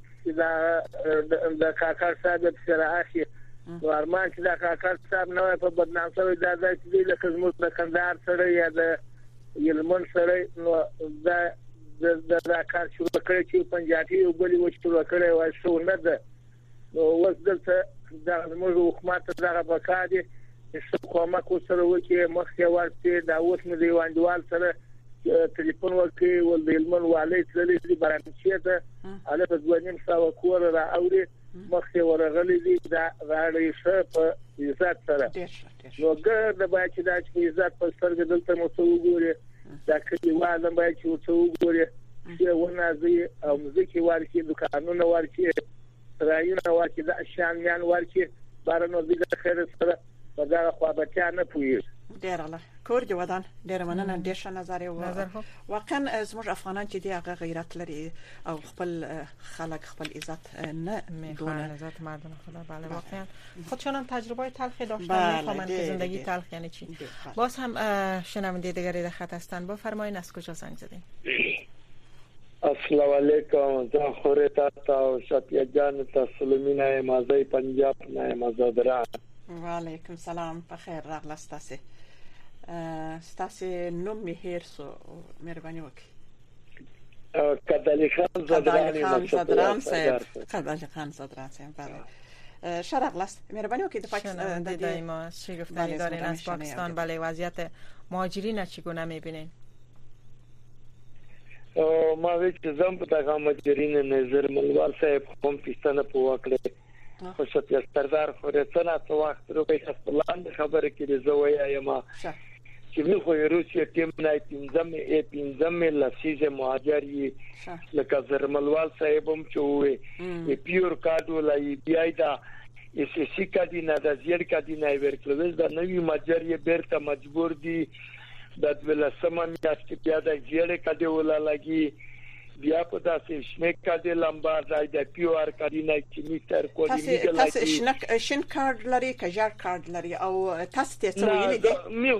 د کاکړ صاحب سره اخی ورمان چې د کاکړ صاحب نو په بدنام شوی دا چې د خدمت د کندهار سره یا د یلمن سره نو دا کار شروع کړی چې پنجابي او بلی وشتو کړی و شو نه ده نو وس دلته دا موږ حکومت دغه بکادي چې کومه کو سره وکي مخکې ورته دا اوس مې دیواندوال سره ټلیفون وکي ول د یلمن والي تللی دی برانچې ته اله په ځوانیم ساو کور را اوري مخکې ورغلي دي دا راړې شه په عزت سره نو ګر د باید دا چې عزت په سترګې دلته مو وګوري دا کلیواله باید چې وګوري چې ونازي او ځکه ورکی دکانونه ورکی رايونه ورکی د شامیان ورکی بارنو د خیر سره په دا خو به نه پوي ډیر الله کور دی ودان ډیر مننه ډیر ښه نظر واقعا زموږ افغانان چې دی هغه غیرت لري او خپل خلک خپل عزت نه میخوان عزت مردم خدا بله واقعا خودشون هم تجربه تلخی داشتن میخوان که زندگی تلخ یعنی چی باز هم شنونده دیگری در خط هستن بفرمایید از کجا زنگ زدین السلام علیکم زه خوره تا شفیع جان تا سلمینا مازی پنجاب نه مزادران وعلیکم سلام بخیر راغلاست تاسو ستاسو نوم می هرڅو مهرباني وکړئ کدالی خان زدران صاحب کدالی خان زدران صاحب بله شرقلاست مهرباني وکړئ د پاکستان د دایما چی گفتنی دارین از پاکستان بله وضعیت مهاجرین چگونه میبینین ما وی چې زم په دغه مهاجرین نظر ملوال صاحب کوم پښتنه په وکړه خو شپه سردار خورتنه څو وخت روپې خپلان خبره کړي زویا یما چې موږ خو روسیه ټیم نه پینځم لسیزه مهاجري لکه زرملوال صاحب هم چوي پیور کارډو لای بیا دا سی کدی نه د زیر کدی نه ورکلوز دا نوی مهاجري بیرته مجبور دي د ولسمه میاشت بیا د زیر کدی ولا لګي بیا په داسې شنک کدی لمبا ځای د پیور کدی نه چې میتر کولی میګل تاسو شین کارت لري کجار کارت لري او تاسو ته څه ویلي دي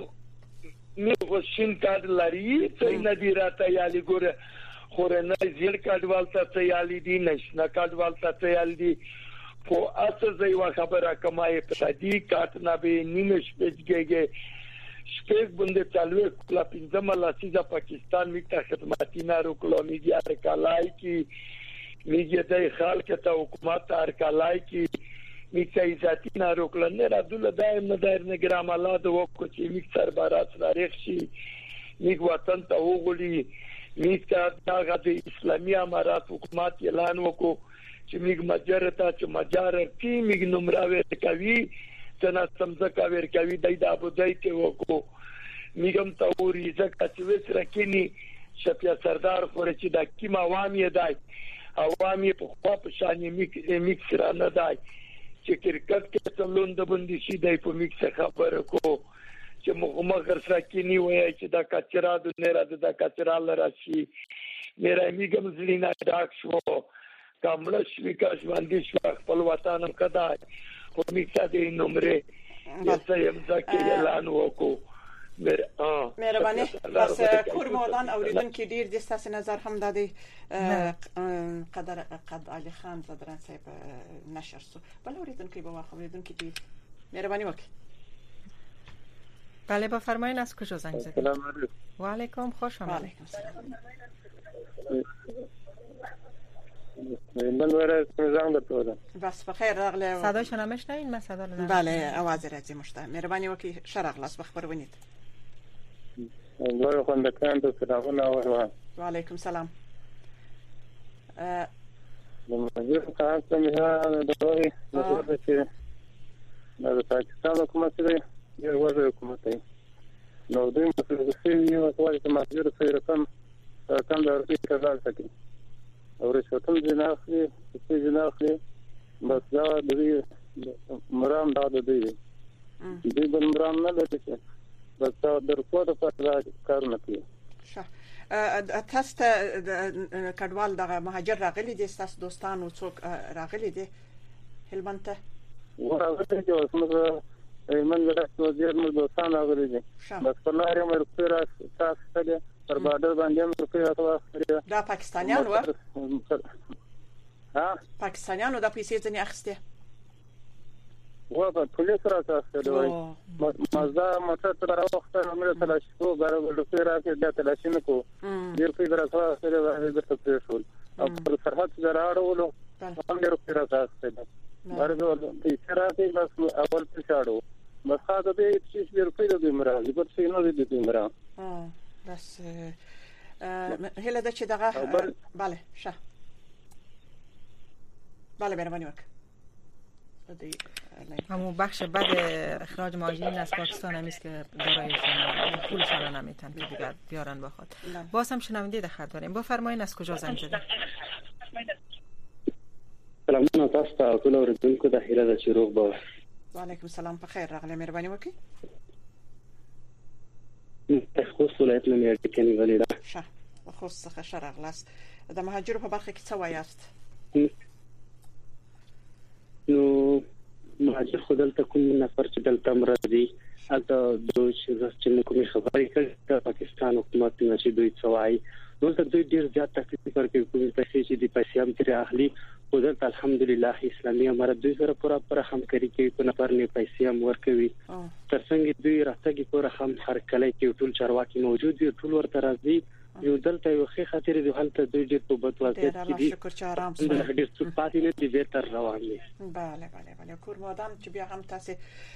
میو شین کارت لري څه نه دی راته یالي ګوره خورنه زیر کارت والته ته یالي دي نشنه کارت والته ته یالي دي خو اته ځای وا خبره کمای په دې کارت نه به نیمه شپږږي شپږ بنده چالو کلا پنځم لاسیزه پاکستان میته خدماتي نارو کلو میډیا رکالای کی میډیا د خلک ته حکومت ارکالای کی میته عزتي نارو کلو نه رادل دایم نه دایر نه ګراماله د وکړي چې میکسر بارات تاریخ شي میګ وطن ته وګړي میته دغه د اسلامي امارات حکومت اعلان وکړو چې میګ مجرته چې مجار کی میګ نمراوي کوي څنګه سمځکا ورکوي د ابو ظبي ته وکړو میګم ته وري ځکه چې وسره کینی شپیا سردار خور چې د کیم عوامي دای عوامي په خو په شان میکسر نه دای چې کرکټ کې څلون د بندي شي دای په میکس خبره کو چې مغمغر سره کینی وای چې د کچرا د نه را د کچرا لراشي میرا میګم زلینا ډاک شو کامل شویکاش باندې شو خپل وطن کدای خو میکسه د نمبر یسه ځکه اعلان وکړو مهرباني بس کور مودان اوریدونکو ډیر د ستاسو نظر هم دادی قد علي خان زدران صاحب نشر سو بل اوریدونکو به واخ اوریدونکو دي مهرباني وکړئ بله بفرمایید از کجا زنگ زدید سلام علیکم و علیکم خوش آمدید علیکم سلام من ورای زنگ دادم بس بخیر راغله صدایشون هم میشنوین من صدا رو بله आवाज راځي مشته مهرباني وکړئ شرق لاس بخبر ونید الله خوندکان ته سلامونه او وعلیکم سلام زه خاص مې دوی نو چې د پاکستان حکومت سره یو وضع حکومت دی نو دوی مسله چې یو کولی چې ماجر سره کم د ورته کار کوي او رشوتونه جناخلي چې جناخلي بس دا دوی مرام دا دوی دوی بل مرام نه لري بس در کوټه په کار نه کوي تاسو کډوال دغه مهاجر راغلي دي تاسو دوستان او څوک راغلي دي هلمند ته ورغلي دي اوس موږ من له وزیر مو دوستان راغلي دي بس په لارې مې راځي تاسو ته پر بارډر باندې هم روپۍ راته دا پاکستانیان و پاکستانیانو د پیسې ځنې اخیسته و په پولیس راته اخیسته مازدا موټر ته راوخته موږ تلاشي کوو برابر روپۍ راکې د تلاشي نه کوو ډېر روپۍ راته اخیسته د څه شول او پر سرحد راړولو هم ډېر روپۍ راته اخیسته برابر پیسې راکې بس اول پېښاړو بس خاطر دې چې روپۍ د مراد په څه نه دي د مراد بس هله د چې دغه بله شه بله مهربانی وک همون بخش بعد اخراج مهاجرین از پاکستان هم است که دارایشون پولشون نمیتونن که دیگر بیارن بخواد. باز هم شنونده در خط داریم. بفرمایید از کجا زنگ زدید؟ سلام تاسو ته ټول اوریدونکو د هیله د چروغ با وعلیکم السلام په خیر راغلی مهرباني وکړئ. خوست ولایت نه میاد کې نیولې ده. ښه خوست څخه شرغلاست. د مهاجرو په برخه کې څه وایاست؟ نو مهاجر خدل ته کوم نفر چې دلته مرضی البته دوی چې کومې خبرې کړې د پاکستان حکومت نه چې دوی څوای نو ته دوی ډیر زیات تکلیف ورکوي کومې پیسې چې د پیسې هم تر اهلي خدل الحمدلله اسلامي امارت دوی سره پوره همکاري کوي په نفر نه پیسې هم ورکوي ترڅنګ دوی راځي پوره هم هر کله کې ټول چارواکي موجود دي ټول ورته راځي یو دلته یو ښه خاطر دی حالت دوی ډیر په بد وضعیت کې دي شکر چې آرام سره ډیر څه پاتې نه دي بهتر روان دي. بله کور مادام چې بیا هم تاسو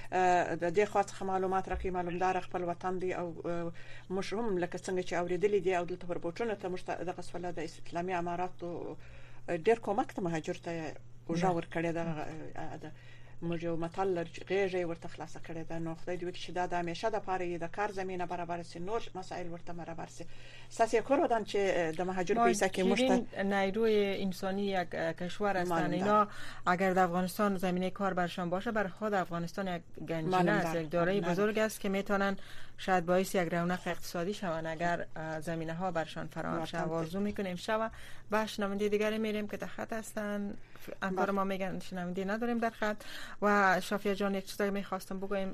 د دې خاطر معلومات راکې معلومدار خپل وطن دی او مشهم لکه څنګه چې اوریدلې دي او دلته وربوټونه ته د قصوله د اسلامي امارات ډیر کومک ته مهاجر ته وجاور کړی دا موږ یو مطلب غیږه ورته خلاص کړی دا نو خدای دې وکړي چې دا د همیشه د پاره د کار زمينه برابر سي نور مسائل ورته برابر سي ساسي کور ودان چې د مهاجر پیسه کې مشت نیروی انسانی یک کشور هستند اینا اگر در افغانستان زمینه کار برشان باشه بر خود افغانستان یک گنجینه است یک دارایی بزرگ است که میتونن شاید باعث یک رونق اقتصادی شوند اگر زمینه ها برشان فراهم شود. آرزو میکنیم شود. با شنونده دیگری میریم که در خط هستن انکار ما میگن شنونده نداریم در خط و شافیه جان یک چیزی میخواستم بگویم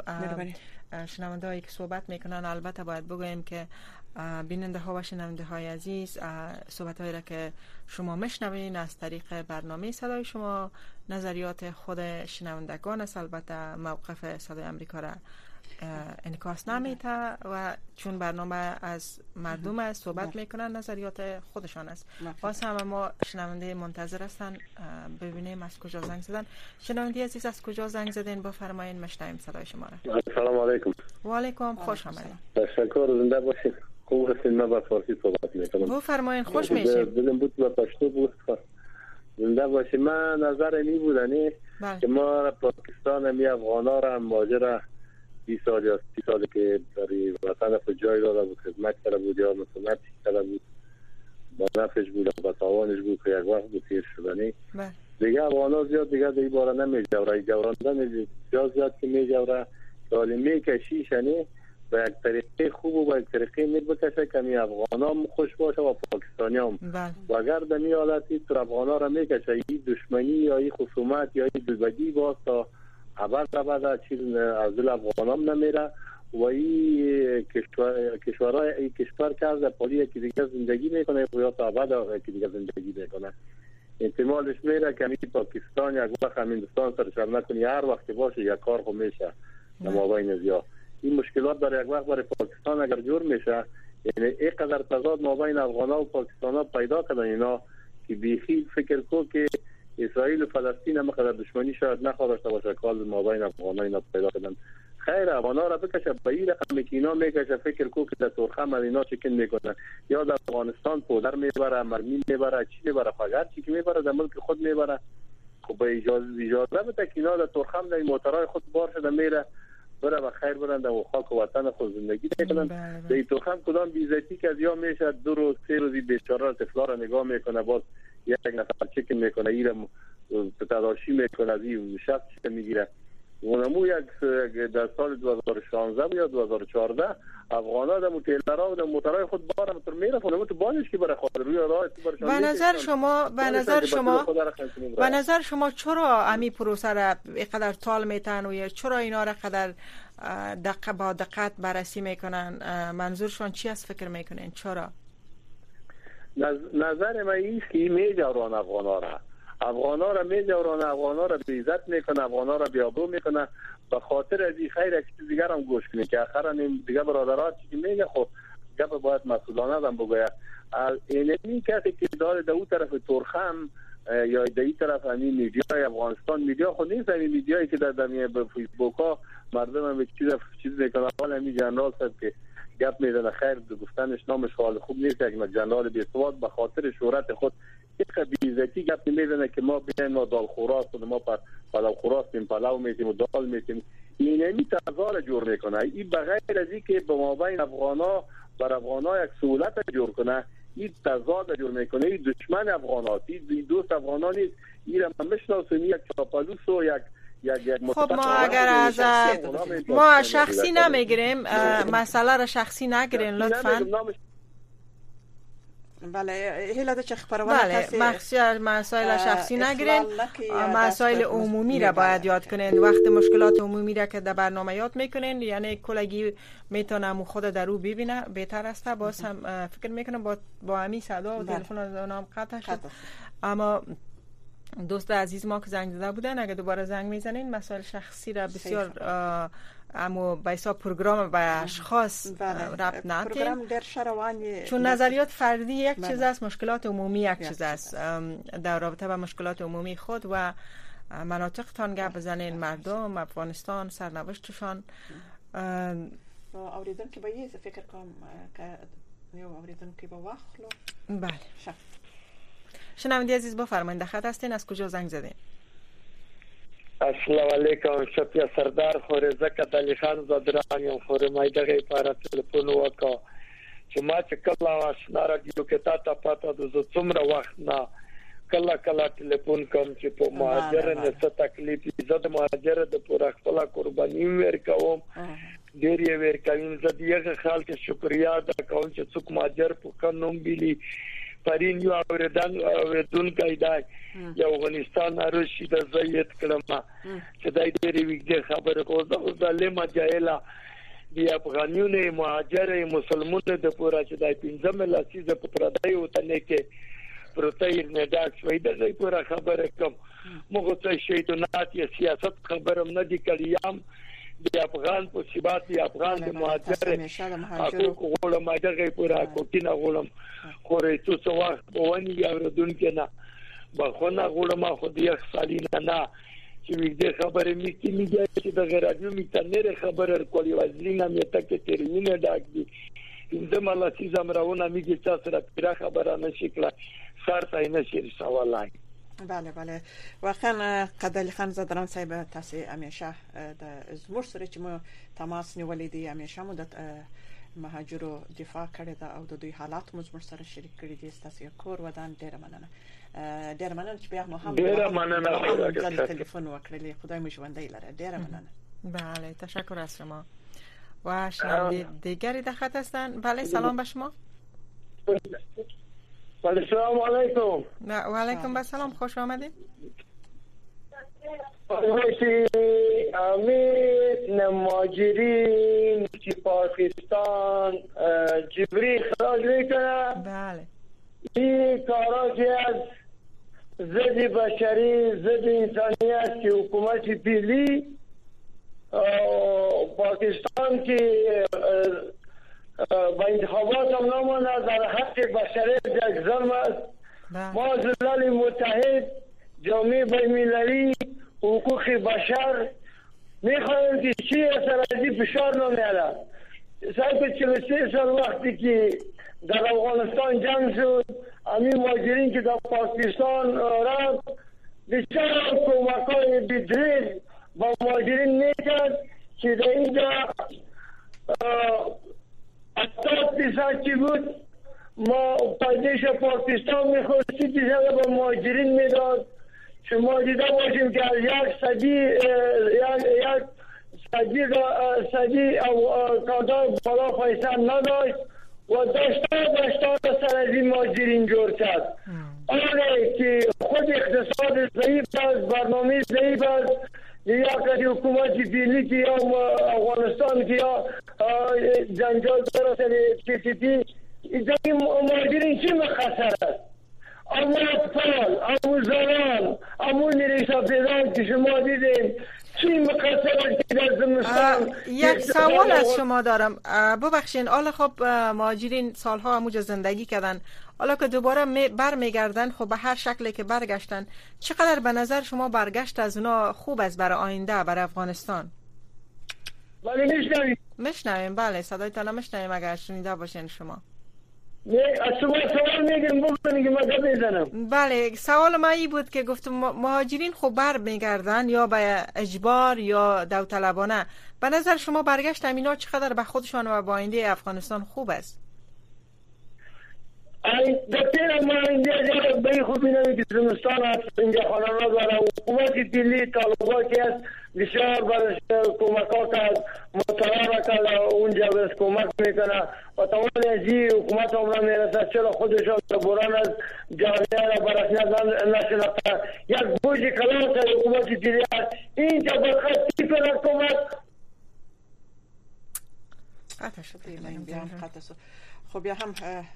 شنونده هایی که صحبت میکنن البته باید بگویم که بیننده ها و شنونده های عزیز صحبت هایی را که شما میشنوین از طریق برنامه صدای شما نظریات خود شنوندگان است البته موقف صدای امریکا را انعکاس نمیده و چون برنامه از مردم است صحبت میکنن نظریات خودشان است. باز هم ما شنونده منتظر هستن ببینیم از کجا زنگ زدن. شنونده عزیز از کجا زنگ زدین بفرمایید مشنویم صدای شما را. سلام علیکم. و علیکم خوش آمدید. تشکر زنده باشید. خوب هستین من با فارسی صحبت میکنم. بفرمایید خوش میشیم. بدون بود با پشتو بود. زنده باشید. من نظر می بودنی که ما پاکستان می افغانا را مهاجر 20 سال یا 30 سال که برای وطن خود جای داده بود خدمت کرده بود یا مسئولیت کرده بود با نفعش بود با تاوانش بود که یک وقت بود تیر شدنی دیگه افغانا زیاد دیگه این باره نمیجوره جوراندن زیاد که میجوره که حالی میکشیشنی با یک طریقه خوب و با یک طریقه مید بکشه که می افغانا هم خوش باشه و پاکستانی هم و اگر دمی حالتی تو افغانا را میکشه این دشمنی یا این خصومت یا این دلبگی باز تا عبر چیز از دل افغانام نمیره و این کشور که از پالی که دیگه زندگی میکنه یا تا عبر که دیگه زندگی میکنه احتمالش میره که این پاکستان یک وقت هندوستان سرشار نکنی هر وقت باشه یک کار خو میشه نمابین زیاد این مشکلات در یک وقت برای پاکستان اگر جور میشه یعنی اینقدر تضاد مابین افغانا و پاکستان ها پیدا کردن اینا که بیخی فکر کو که اسرائیل و فلسطین هم قدر دشمنی شاید نخواه داشته باشه کال مابین افغانا اینا پیدا کردن خیر افغانا را بکشه به این رقم که اینا میکشه فکر کو که در ترخم اینا چکن میکنن یا در افغانستان پودر میبره مرمی میبره چی میبره فقط چی که میبره در ملک خود میبره خب به اجازه بده که اینا در ترخم در موترهای خود بار شده میره بره و خیر برن در خاک و وطن خود زندگی میکنن در ترخم کدام بیزتی که از یا میشه 2 روز 3 روزی بیچاره طفلا را نگاه میکنه باز یک نفر چکن میکنه ایرم تداشی میکنه از این شخص چکن میگیره اونمو یک در سال 2016 یا 2014 افغانا در موتیلرها و در موترهای خود بارم تر میرفت اونمو تو بانش که برای خود روی راه به نظر شما چرا امی پروسه را اینقدر طال میتن و چرا اینا را قدر با دقت بررسی میکنن. منظورشون چی است فکر میکنین؟ چرا؟ نظر من ایست که میجوران افغانا را میجوران، افغانا را به عزت میکنه، افغانا را بیابرو میکنه. به خاطر از این خیر چیز دیگر هم گوش کنید که آخر دیگه برادرات چی میگه، خب گپ باید مسئولانه هم بگوید. اینمی کسی که داره در اون طرف ترخم یا در این طرف همین میدیای افغانستان، میدیا خود نیست همین میدیایی که در فیسبوک ها مردم هم به چیز میکنه. حالا همین جنرال صاحب که گپ میزنه خیر گفتنش نامش حال خوب نیست، یک جنرال بی‌سواد به خاطر شهرت خود یک بی‌عزتی گپ میزنه که ما بیایم ما دال خوراست و ما پلو خوراستیم، پلو میتیم و دال میتیم. اینمی تضاد جور میکنه. این بغیر از اینکه به مابین افغانا بر افغانا یک سهولت جور کنه، این تضاد جور میکنه. این دشمن افغاناتی، این دوست افغانا نیست. این را میشناسیم یک چاپلوس و یک خب ما اگر از ما شخصی نمیگیریم، مسئله را شخصی نگیرین لطفاً. بله هیله ده چه خبرونه کسی مسائل شخصی نگیرین، مسائل عمومی را باید یاد کنین. وقت مشکلات عمومی را که در برنامه یاد میکنین، یعنی کلگی میتونه خود در او ببینه بهتر است. باز هم فکر میکنم با همین صدا و تلفن نام قطع شد. اما دوست عزیز ما که زنگ زده بودن، اگه دوباره زنگ میزنین مسائل شخصی را بسیار اما به حساب پروگرام به اشخاص ربط نکنید، چون نظریات فردی یک چیز است، مشکلات عمومی یک چیز است. در رابطه با مشکلات عمومی خود و مناطقتان گپ بزنین، مردم افغانستان سرنوشتشان. اوریدن که با یه فکر کنم که اوریدن که با وخلو. بله شنونده عزیز بفرمایید، در خط هستین، از کجا زنگ زدین؟ السلام علیکم. شپیا سردار خورزه کتلی خان زادرانیم خورمای دغه پاره تلیفون وکا چې ما چې کله آشنا راډیو کې تا پاته د څومره وخت نه کله تلیفون کوم چې په مهاجر نه څه تکلیف زه د مهاجر د پوره خپل قرباني ورکوم، ډېر یې ورکوم. زه دغه خال کې شکریا ادا کوم چې څوک مهاجر په قانون بیلی پرین یو اوریدون کایدای یا افغانستان راشي د زیات کلمه چې دای ډېری وګړي خبره کوي د لمه جایلا دی افغانیونه مهاجر مسلمانانو د پورا چې دای 15 لسیزه په پردای وطن کې پروتیر نه دا شوی د پورا خبره کوم موږ ته شیطانات یا سیاست خبرم نه دی کړیام د افغان په صفات دی افغان د مهاجر حقوق غوړم دغه پورا کوټینه غوړم خورې څه څو وخت ونی یاردون کنه بخونه غوړم خو دې خالینه نه چې دې خبره میکې میږي چې د رادیو میتنره خبره کولی وزلینا میته کې ترینه ډاک دي زما لا چې زمراونه میږي چې سره پیرا خبره نشي کړه سره نه شي سوالای. بله واقعا قدلی خان زادران صاحب تاسو همیشه د زموږ سره چې مو تماس نیولې دي، همیشه مو د مهاجرو دفاع کړی دا او د دوی حالات مو زموږ سره شریک کړی دي. تاسو کور ودان ډیر مننه چې بیا مو هم ډیر مننه چې تلیفن وکړلی. خدای مو ژوندۍ لره. ډیر مننه. بله تشکر از شما. و شنونده دیگری در خط هستن. بله سلام به شما. السلام علیکم. و علیکم السلام، خوش آمدید. امید مهاجرین که پاکستان جبری خراج میکنه. بله این کارا که از ضد بشری ضد انسانیت که حکومت پیلی پاکستان که با انتخابات هم نمانه در حق بشریت یک ظلم است. ما از ملل متحد جامعه بین‌المللی حقوق بشر میخواهیم که چی اثر از این فشار نمیاره. سال 43 سال وقتی که در افغانستان جنگ شد، همین مهاجرین که در پاکستان رفت بسیار کمک‌های بدریغ با مهاجرین میکرد که در اینجا 80% چی بود ما پیدایش پاکستان میخواستیم که با مهاجرین میداد. شما دیده باشیم که از یک صدی کادای بالا پیسه نداشت و داشتان سر از این مهاجرین جور کرد. آنه که خود اقتصاد ضعیف است، برنامه ضعیف است، یا که حکومت فعلی که یا افغانستان که یا جنجال درسته تی تی پی این مهاجرین چی مختصر است؟ اما اطفال، اما زنان، اما نیروی که شما دیدین چی مقصر است که در زمستان. یک سوال از شما دارم، ببخشین. حالا خب مهاجرین سالها همونجا زندگی کردن، حالا که دوباره برمیگردن، خب به هر شکلی که برگشتن، چقدر به نظر شما برگشت از اونا خوب است برای آینده، برای افغانستان؟ بله میشنویم. بله صدایتان میشنویم اگر شنیده باشین شما. از شما سوال میگم بکنید که من میزنم. بله سوال ما این بود که گفتم مهاجرین خب برمیگردن یا به اجبار یا داوطلبانه، به نظر شما برگشت اینا چقدر به خودشان و با آینده افغانستان خوب است؟ دکتر ما اینجا به خوبی نمی که زمستان هست، اینجا خانواده داره، حکومت دلی طالبان که هست بسیار برش کمک کرد، مطالعه کرد، اونجا بس کمک میکنه و تمام ازی حکومت عمره میرسه. چرا خودشان بران از جامعه را برش نشناخته، یک بوج کلاس حکومت دلی هست اینجا بخواست تی پر کمک قطع شد. خب یا هم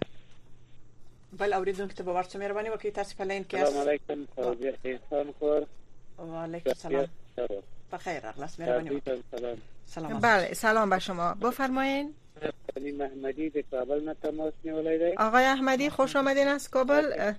بل اوریدونکو ته به ورته مهرباني وکړئ تاسو په لین کې السلام علیکم فوزیه احسان خور. وعلیکم السلام. بخیر اغلاس مهرباني وکړئ. سلام. بله سلام به شما، بفرمایید. علی محمدی د کابل نه تماس نیولای دی. آقای احمدی خوش آمدین از کابل.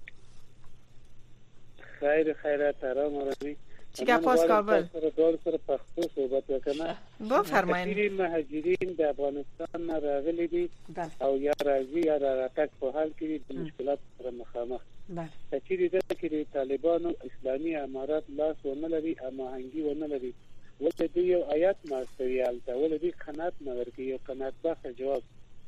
خیرات آرام آرامی. چی گپ است کابل؟ دور سره پښتو صحبت وکړم. بفرمایید. مهاجرین د افغانستان راغلي دي او یا راځي یا راټک په حال کې د مشکلات سره مخامخ. چې د کې طالبانو اسلامي امارات لاس ونه لري، اماهنګي ونه لري، ولې یو آیات ماستویال ته ولې قناعت نه ورکړي، یو قناعت بخښه جواب.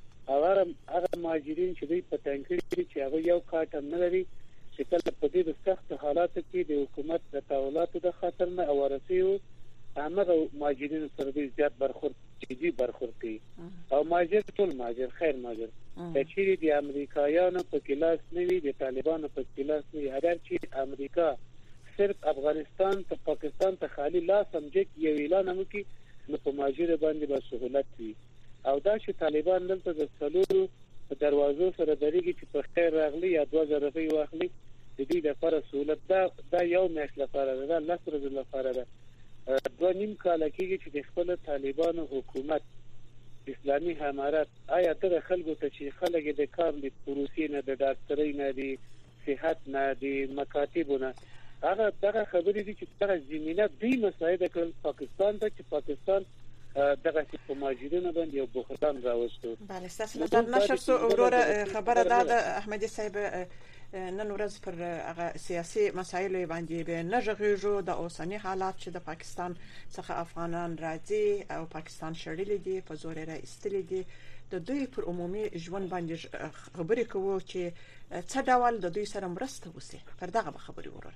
هغه مهاجرین چې دوی په تنګړي چې هغه یو کارت نه لري، چې کله په دې سخت حالاتو کې د حکومت د تاولاتو د خاطر نه اورسیو هغه مهاجرین سره د زیات برخورد جدي برخورد کوي او مهاجر ټول مهاجر خیر مهاجر چې د امریکایانو په کلاس نه وي، د طالبانو په کلاس نه وي. اگر چې امریکا صرف افغانستان ته پاکستان ته خالی لا سمجه یو اعلان هم کوي نو په مهاجر باندې به سہولت وي. او دا چې طالبان دلته د څلورو په دروازو سره درېږي چې په خیر راغلي یا 2000 روپۍ واخلي، د دې لپاره سہولت دا یو میاشت لپاره ده، لس ورځې لپاره ده. 2.5 کال کېږي چې د خپل طالبانو حکومت اسلامي امارات آیا تر خلکو ته چې خلک د کار د پروسې نه، د ډاکټرۍ نه، د صحت نه، د مکاتبو نه، هغه دغه خبرې دي چې دغه زمينه دوی مساعده کړل پاکستان ته، چې پاکستان دغه په مهاجرینو باندې یو بحران راوستو. بله ستاسو نظر نشر سو وروره خبره ده احمدي صاحب نن ورځ پر هغه سیاسي مسایلو باندې به نژغېږو د اوسنی حالات چې د پاکستان څخه افغانان راځي او پاکستان شړلې دي په زور را ایستلې دي، د دوی پر عمومي ژوند باندې خبرې کوو چې څه ډول د دوی سره مرسته وسی. پر دغه خبرې وروره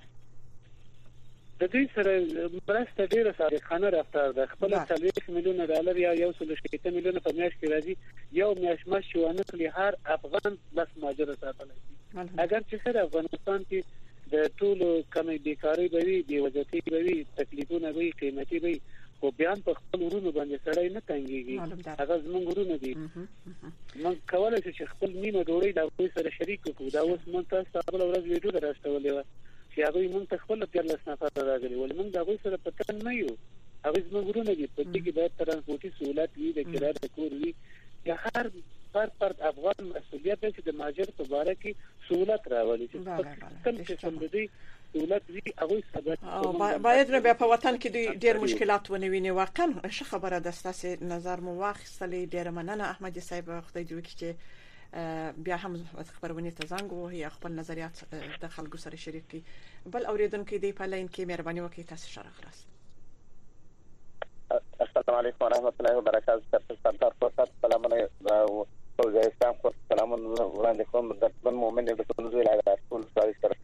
د دوی سره مرسته ډیره صادقانه رفتار ده. خپل 40 میلیون ډالر یا 160 میلیون په میاشت کې راځي، یو میاشت ماشي ونه کلی هر افغان بس ماجر ساتلی شي. اگر چې سره افغانستان کې د ټولو کمې بیکاری به وي، بې وزتي به وي، تکلیفونه به وي، قیمتي به وي، خو بیا په خپل ورونو باندې سړی نه تنګيږي. هغه زموږ ورونه دي، موږ کولای شو چې خپل نیمه ډوړې د دوی سره شریک کړو. دا اوس موږ تاسو خپل ورځ ویډیو راستولې و چې هغه موږ ته خپل 13 نفر راغلي ول، موږ دا غوي سره پتن نه یو. هغه زموږ ورونه دي، په دې کې باید ترانسپورتي سہولت وي، د کرایه د کور وي، یا هر فرد افغان مسؤلیت دی چې د مهاجر په اړه کې سہولت راولي، چې کوم څه د دې سہولت وي هغه سبب باید نه بیا په وطن کې ډېر مشکلات ونویني. واقعا ښه خبره ده، ستاسو نظر مو واخیستلې. ډېر مننه احمدي صاحب، خدای دې وکړي چې بیا هم خبرونه ته زنګ وهي، خپل نظریات د خلکو سره شریک کړي. بل اوریدونکو دې په لاین کې مهرباني وکړئ تاسو شرح خلاص. السلام علیکم ورحمۃ اللہ وبرکاتہ. سردار فرصت سلامونه او فوزیستان خو سلامونه وړاندې کوم. د مؤمن د ټولو ولایت ټول ساري سره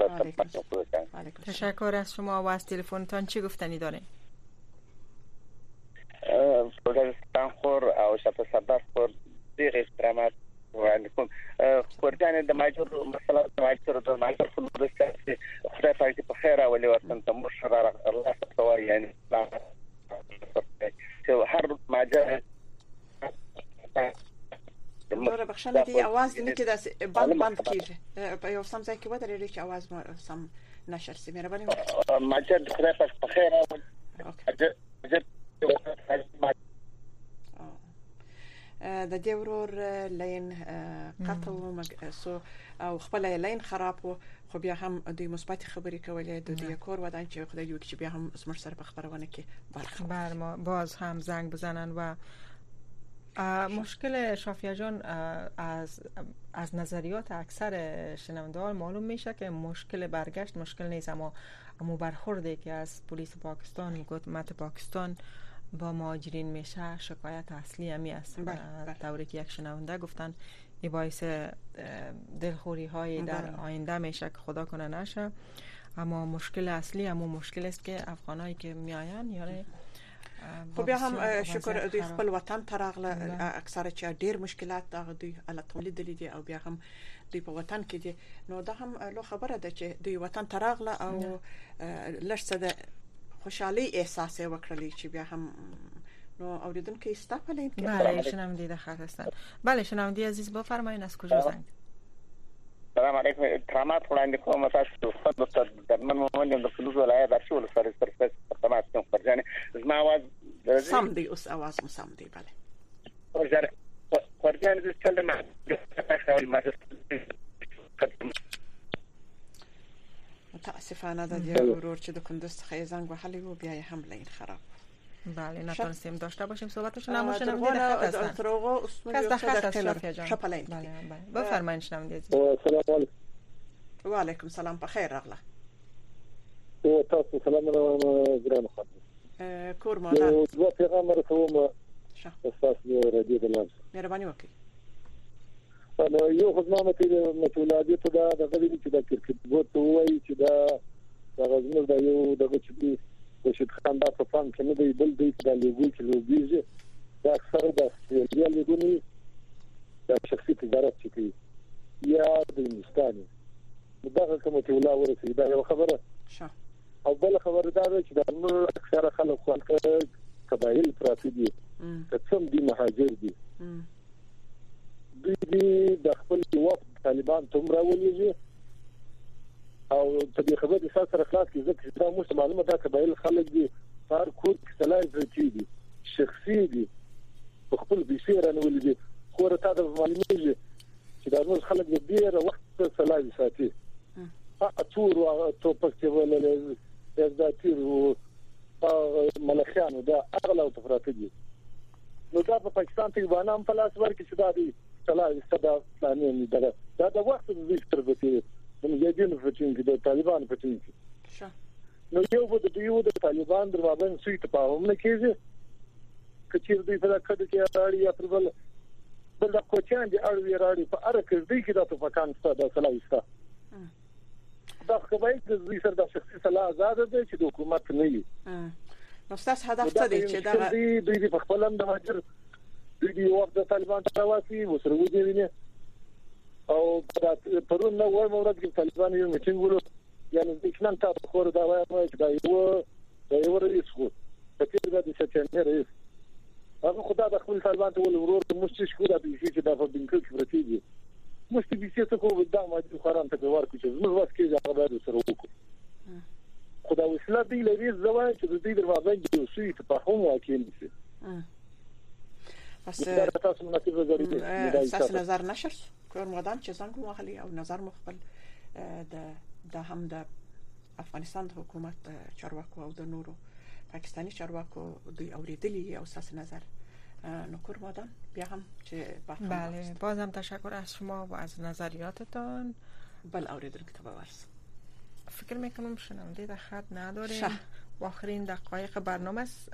تشکر از شما. و از تلفنتان چی گفتنی دارین؟ فوزیستان خور او شپ سردار خور دیگه احترامات وړاندې کوم خورجان د ماجر مسله د ماجر فلورسته خدای پاک په خیر او وطن ته مشرع الله تعالی یعنی هر ماجر نور بخښنه دی आवाज نه کې د بند کیږي په یو سم ځای کې ودرېږي چې आवाज مو سم نشر سي مهرباني ماجر خدای پاک په خیر او د دې ورور لین قطو سو او خپل لین خراب و خو بیا هم د مثبت خبرې کولې د دې کور ودان چې خدای یو چې بیا هم زموږ سره په خبرونه کې برخه ما باز هم زنگ بزنن و مشکل شافیه جان از نظریات اکثر شنوندگان معلوم میشه که مشکل برگشت مشکل نیست، اما برخوردی که از پلیس پاکستان حکومت پاکستان با مهاجرین میشه شکایت اصلی همی است. طوری که یک شنونده گفتن این باعث دلخوری های در آینده میشه که خدا کنه نشه، اما مشکل اصلی مشکل است که افغانایی که میاین یعنی خو بیا هم شکر دوی خپل وطن ته راغله اکثره چې ډیر مشکلات دا دوی الله تعالی دي او بیا هم دوی په وطن کې دي، نو دا هم لو خبره ده چې دوی وطن ته راغله او لږ څه د خوشحالي احساس وکړلی چې بیا هم نو اوریدونکو استفاده کوي. بله شنونده ده هستن. بله شنونده عزیز بفرمایید از کجا زنگ؟ سلام علیکم. احترامات وړاندې کوم تاسو ته د من مومن د فلوس ولایت د شول سره سره تماس کوم فرجانه زما आवाज سم دی اوس आवाज مو سم دی. بله فرجانه د څنګه ما خپل ما متاسفانه د دې ورور چې د کندوز څخه زنګ وهلی و بیا هم لین خراب. بله نتونستیم داشته باشیم صحبتشون، اما شنونده ده خط هستن. کس ده خط هست شافیه جان. بله بفرمایید شنونده عزیز. سلام علیکم. و علیکم سلام، بخیر راغله. او تاسو سلام ګران خانم. کور ماده. زه پیغام رسوم. تاسو رادیو دلته. مهرباني وکړئ. نو یو خدمت مسؤلیت ته د غوډې چې د کرکټ بوت وایي چې دا غوښنه د یو د غوښتي د شت خان د فهم کې نه دی بل دی د لیګو چې لوبیږي دا اکثر د استرالیا لیګونی د شخصي تجارت چې کوي یا د هندستاني دغه کومه چې ولا ورسې دا یو خبره او بل خبره دا ده چې د نور اکثر خلک قبایل پراته دي څوم دي مهاجر دي دوی د خپل وخت طالبان تمره ولېږي او په دې خبرې سره خلاص کې ځکه دا مو معلومه ده قبایل خلک دي هر کور کې سلای ځي دي شخصي دي په خپل بيسير نه ولېږي خو راته د معلومه چې دا نور خلک د ډیر وخت سلای ساتي اټور او توپک ولې دا تیر او ملخیانو دا اغلا او تفراط دي نو دا په پاکستان کې باندې هم پلاس ورکړي چې دا دي سلای صدا پلانونه دا د وخت د ذکر به دي د مجاهدینو په ټیم کې د طالبان په ټیم کې نو یو د طالبان د مابین سوی ته پاوم نه کېږي کچیر دوی په کډه کې راړي یا پر بل د کوچان دي اړوي راړي په اړه کې دوی کې د پاکستان ستاسو سلای ستا دا خبرې د دوی سره د شخصي سلا آزاد دي چې د حکومت نه وي نو تاسو هدف څه دی چې دا دوی په خپل هم د ماجر دوی وخت د طالبان تراوسی وسره ودی او پرون نو ورته کې طالبان یو میټینګ ولو یعنی د اسلام ته خور دا وایي چې دا یو رئیس خو په دې باندې چې نه رئیس هغه خدای د خپل طالبان ته ورور مستش خو دا چې دا په بنکل کې ورته دي مستي بيسي ته کوو دا ما دي خوران ته ورکو چې زموږ وخت کې دا خبره سره وکړو خدای وسله دی لري زوای چې د دې دروازه کې سوی ته په هم واکین دي پس تاسو نظر نشر کور مدام چې څنګه واخلي او نظر مخبل د هم د افغانستان د حکومت چارواکو او د نورو پاکستانی چارواکو دوی اوریدلی او اساس نظر نکور مادان بیا هم چې بله بازم تشکر از شما و از نظریاتتان. بل اوریدل که باورس فکر میکنم شنونده در خط نداریم و آخرین دقایق برنامه است.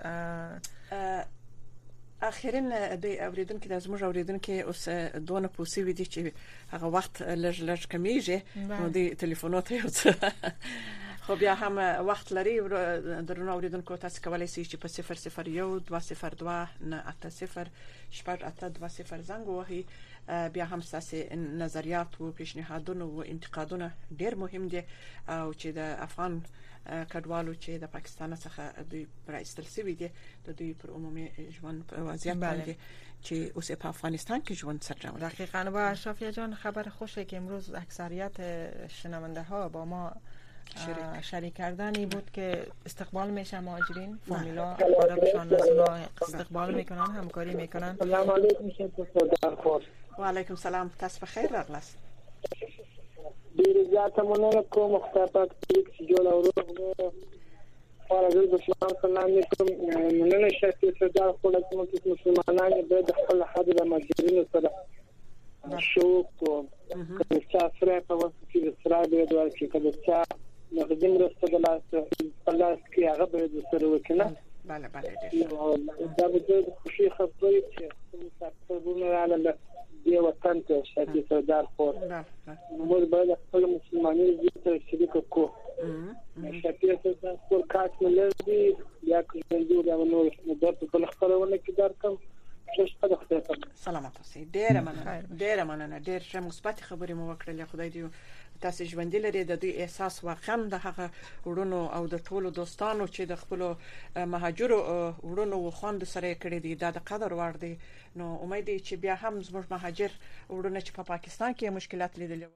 اخرین د اوریدن کې د زموږ اوریدن کې اوس دونه پوسی وي دي چې هغه وخت لږ کمیږي نو د ټلیفونات یو خو بیا هم وخت لري درنو اوریدونکو تاسو کولای شئ چې په 001 202 980 شپږ 820 زنګ وهي بیا هم ساسي نظریات او پیشنهادونه او انتقادونه ډیر مهم دي او چې د افغان کډوالو چې د پاکستان څخه دوی پرایستل سوي دي د دوی پر عمومي ژوند په وضعیت باندې چې اوس په افغانستان کې ژوند سرجم دقیقاً. و شافیه جان خبر خوشه که امروز اکثریت شنونده ها با ما شریک کردنی بود که استقبال میشه مهاجرین فامیلا قراردشان از اونا استقبال میکنن همکاری میکنن. سلام علیکم شهردار. و علیکم سلام. تاسو بخیر راغلاست. ډیر زیاته مننه کوم خدای پاک دې جوړ او روغ فارغ د اسلام سلام علیکم. مننه شهردار خپل چې مسلمانان د خپل حد د مهاجرینو سره شوق او چې سره په وخت کې سره د دوه چې کله چې نخدم رسته د لاس کې هغه به سره وکنه. بله دا به خوشي خبرې چې مسافرونه رااله دی وطن ته شهردار خور موږ باید خپل مسلمانانو ته شریک کو. شهردار خور کاټ ملي یا کوم دا نو د خپل خبرونه کې درکم. سلامات اوسئ. ډیره مننه ډیر ښه مثبت خبرې مو وکړلې. خدای دې تاسو ژوند لري د دوی احساس واقعا د هغه ورونو او د ټولو دوستانو چې د خپل مهاجرو ورونو او خوند سره کړی دي دا د قدر وړ دي. نو امید چې بیا هم زموږ مهاجر ورونه چې په پاکستان کې مشکلات لیدلې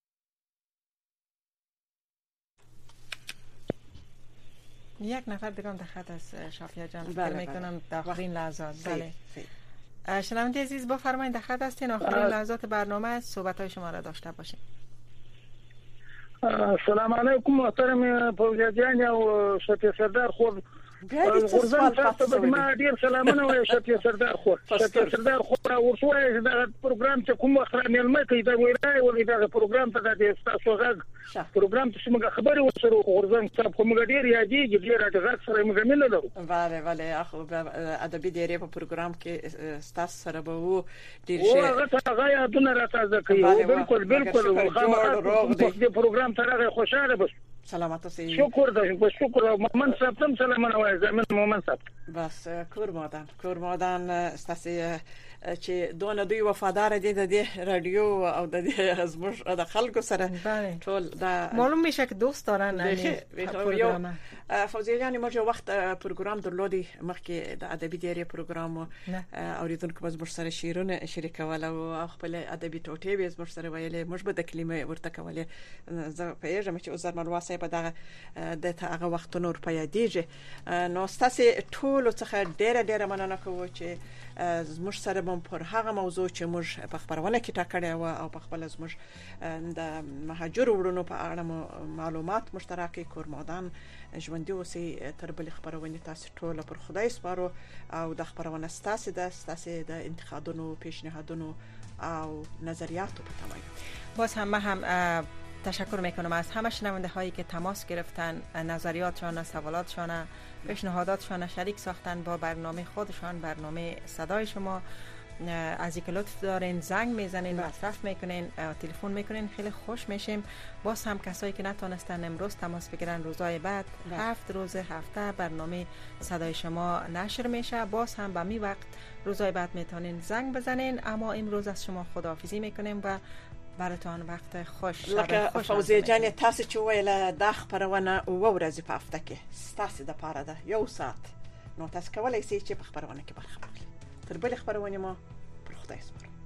یک نفر دیگه هم در خط است شافیه جان فکر میکنم در آخرین لحظات. بله شنونده عزیز بفرمایید در خط هستین. آخرین لحظات برنامه است صحبت های شما را داشته باشیم. السلام علیکم محترم فوزیه جان او شفیع سردار خور ورزان تاسو ما ډیر سلامونه وایم شفیع سردار خور. شفیع سردار خور ورسوي دا پروګرام چې کوم وخت مېلمه کوي دا ویلای ولې دا پروګرام ته د تاسو غږ پروګرام ته موږ خبرې ورسره ورزان تاسو کوم غډیر یادېږي ډیر غږ سره موږ مل لرو. بله اخو ادبي ډیره په پروګرام کې تاسو سره به وو ډیر شي هغه یادونه راځي کوي. بالکل خامخا د پروګرام سره خوشاله بس. سلامات اوسئ. شکر من صاحب سلامونه وایم زمين مومن صاحب. بس کور مادان استاسي چې دونه دوی وفادار دي د رادیو او د زموږ د خلکو سره ټول دا معلوم میشه که دوست دارن پروګرام. فوزیه جان موږ وخت پروګرام درلودي مخکې د ادبي ډیری پروګرام اوریدونکو به زموږ سره شیرونه شریکول او خپل ادبي ټوټې به زموږ سره ویلې موږ به د کلمې ورته کولې. زه پیژم چې عزر ملوا صاحب دغه د هغه وخت نور پیادېږي. نو ستاسو ټول څخه ډیره مننه کوم چې زموږ سره هم پر هغه موضوع چې موږ په خبرونه کې ټاکړې او په خپل زموږ د مهاجر ورونو په اړه معلومات مشترکې کورمادان ژوندۍ اوسئ. تر بل خبرونه تاسو ټول پر خدای سپارو او د خبرونه تاسو د انتقادونو پیشنهادونو او نظریاتو په تمایل. باز هم تشکر میکنم از همه شنونده هایی که تماس گرفتن نظریاتشان سوالاتشان پیشنهاداتشان شریک ساختن با برنامه خودشان برنامه صدای شما. از اینکه لطف دارین زنگ میزنین مصرف میکنین تلفن میکنین خیلی خوش میشیم. باز هم کسایی که نتونستن امروز تماس بگیرن روزهای بعد 7 روز هفته برنامه صدای شما نشر میشه. باز هم به می وقت روزهای بعد میتونین زنگ بزنین. اما امروز از شما خداحافظی میکنیم و براتون وقت خوش. لکه فوزیه جان تاسو چې ویله د خبرونه او ورځې په هفته کې تاسو د پاره ده 1 ساعت. نو تاسو کولای شئ چې په خبرونه کې برخه واخلئ. تر بل خبرونه ما پر خدای سپارم.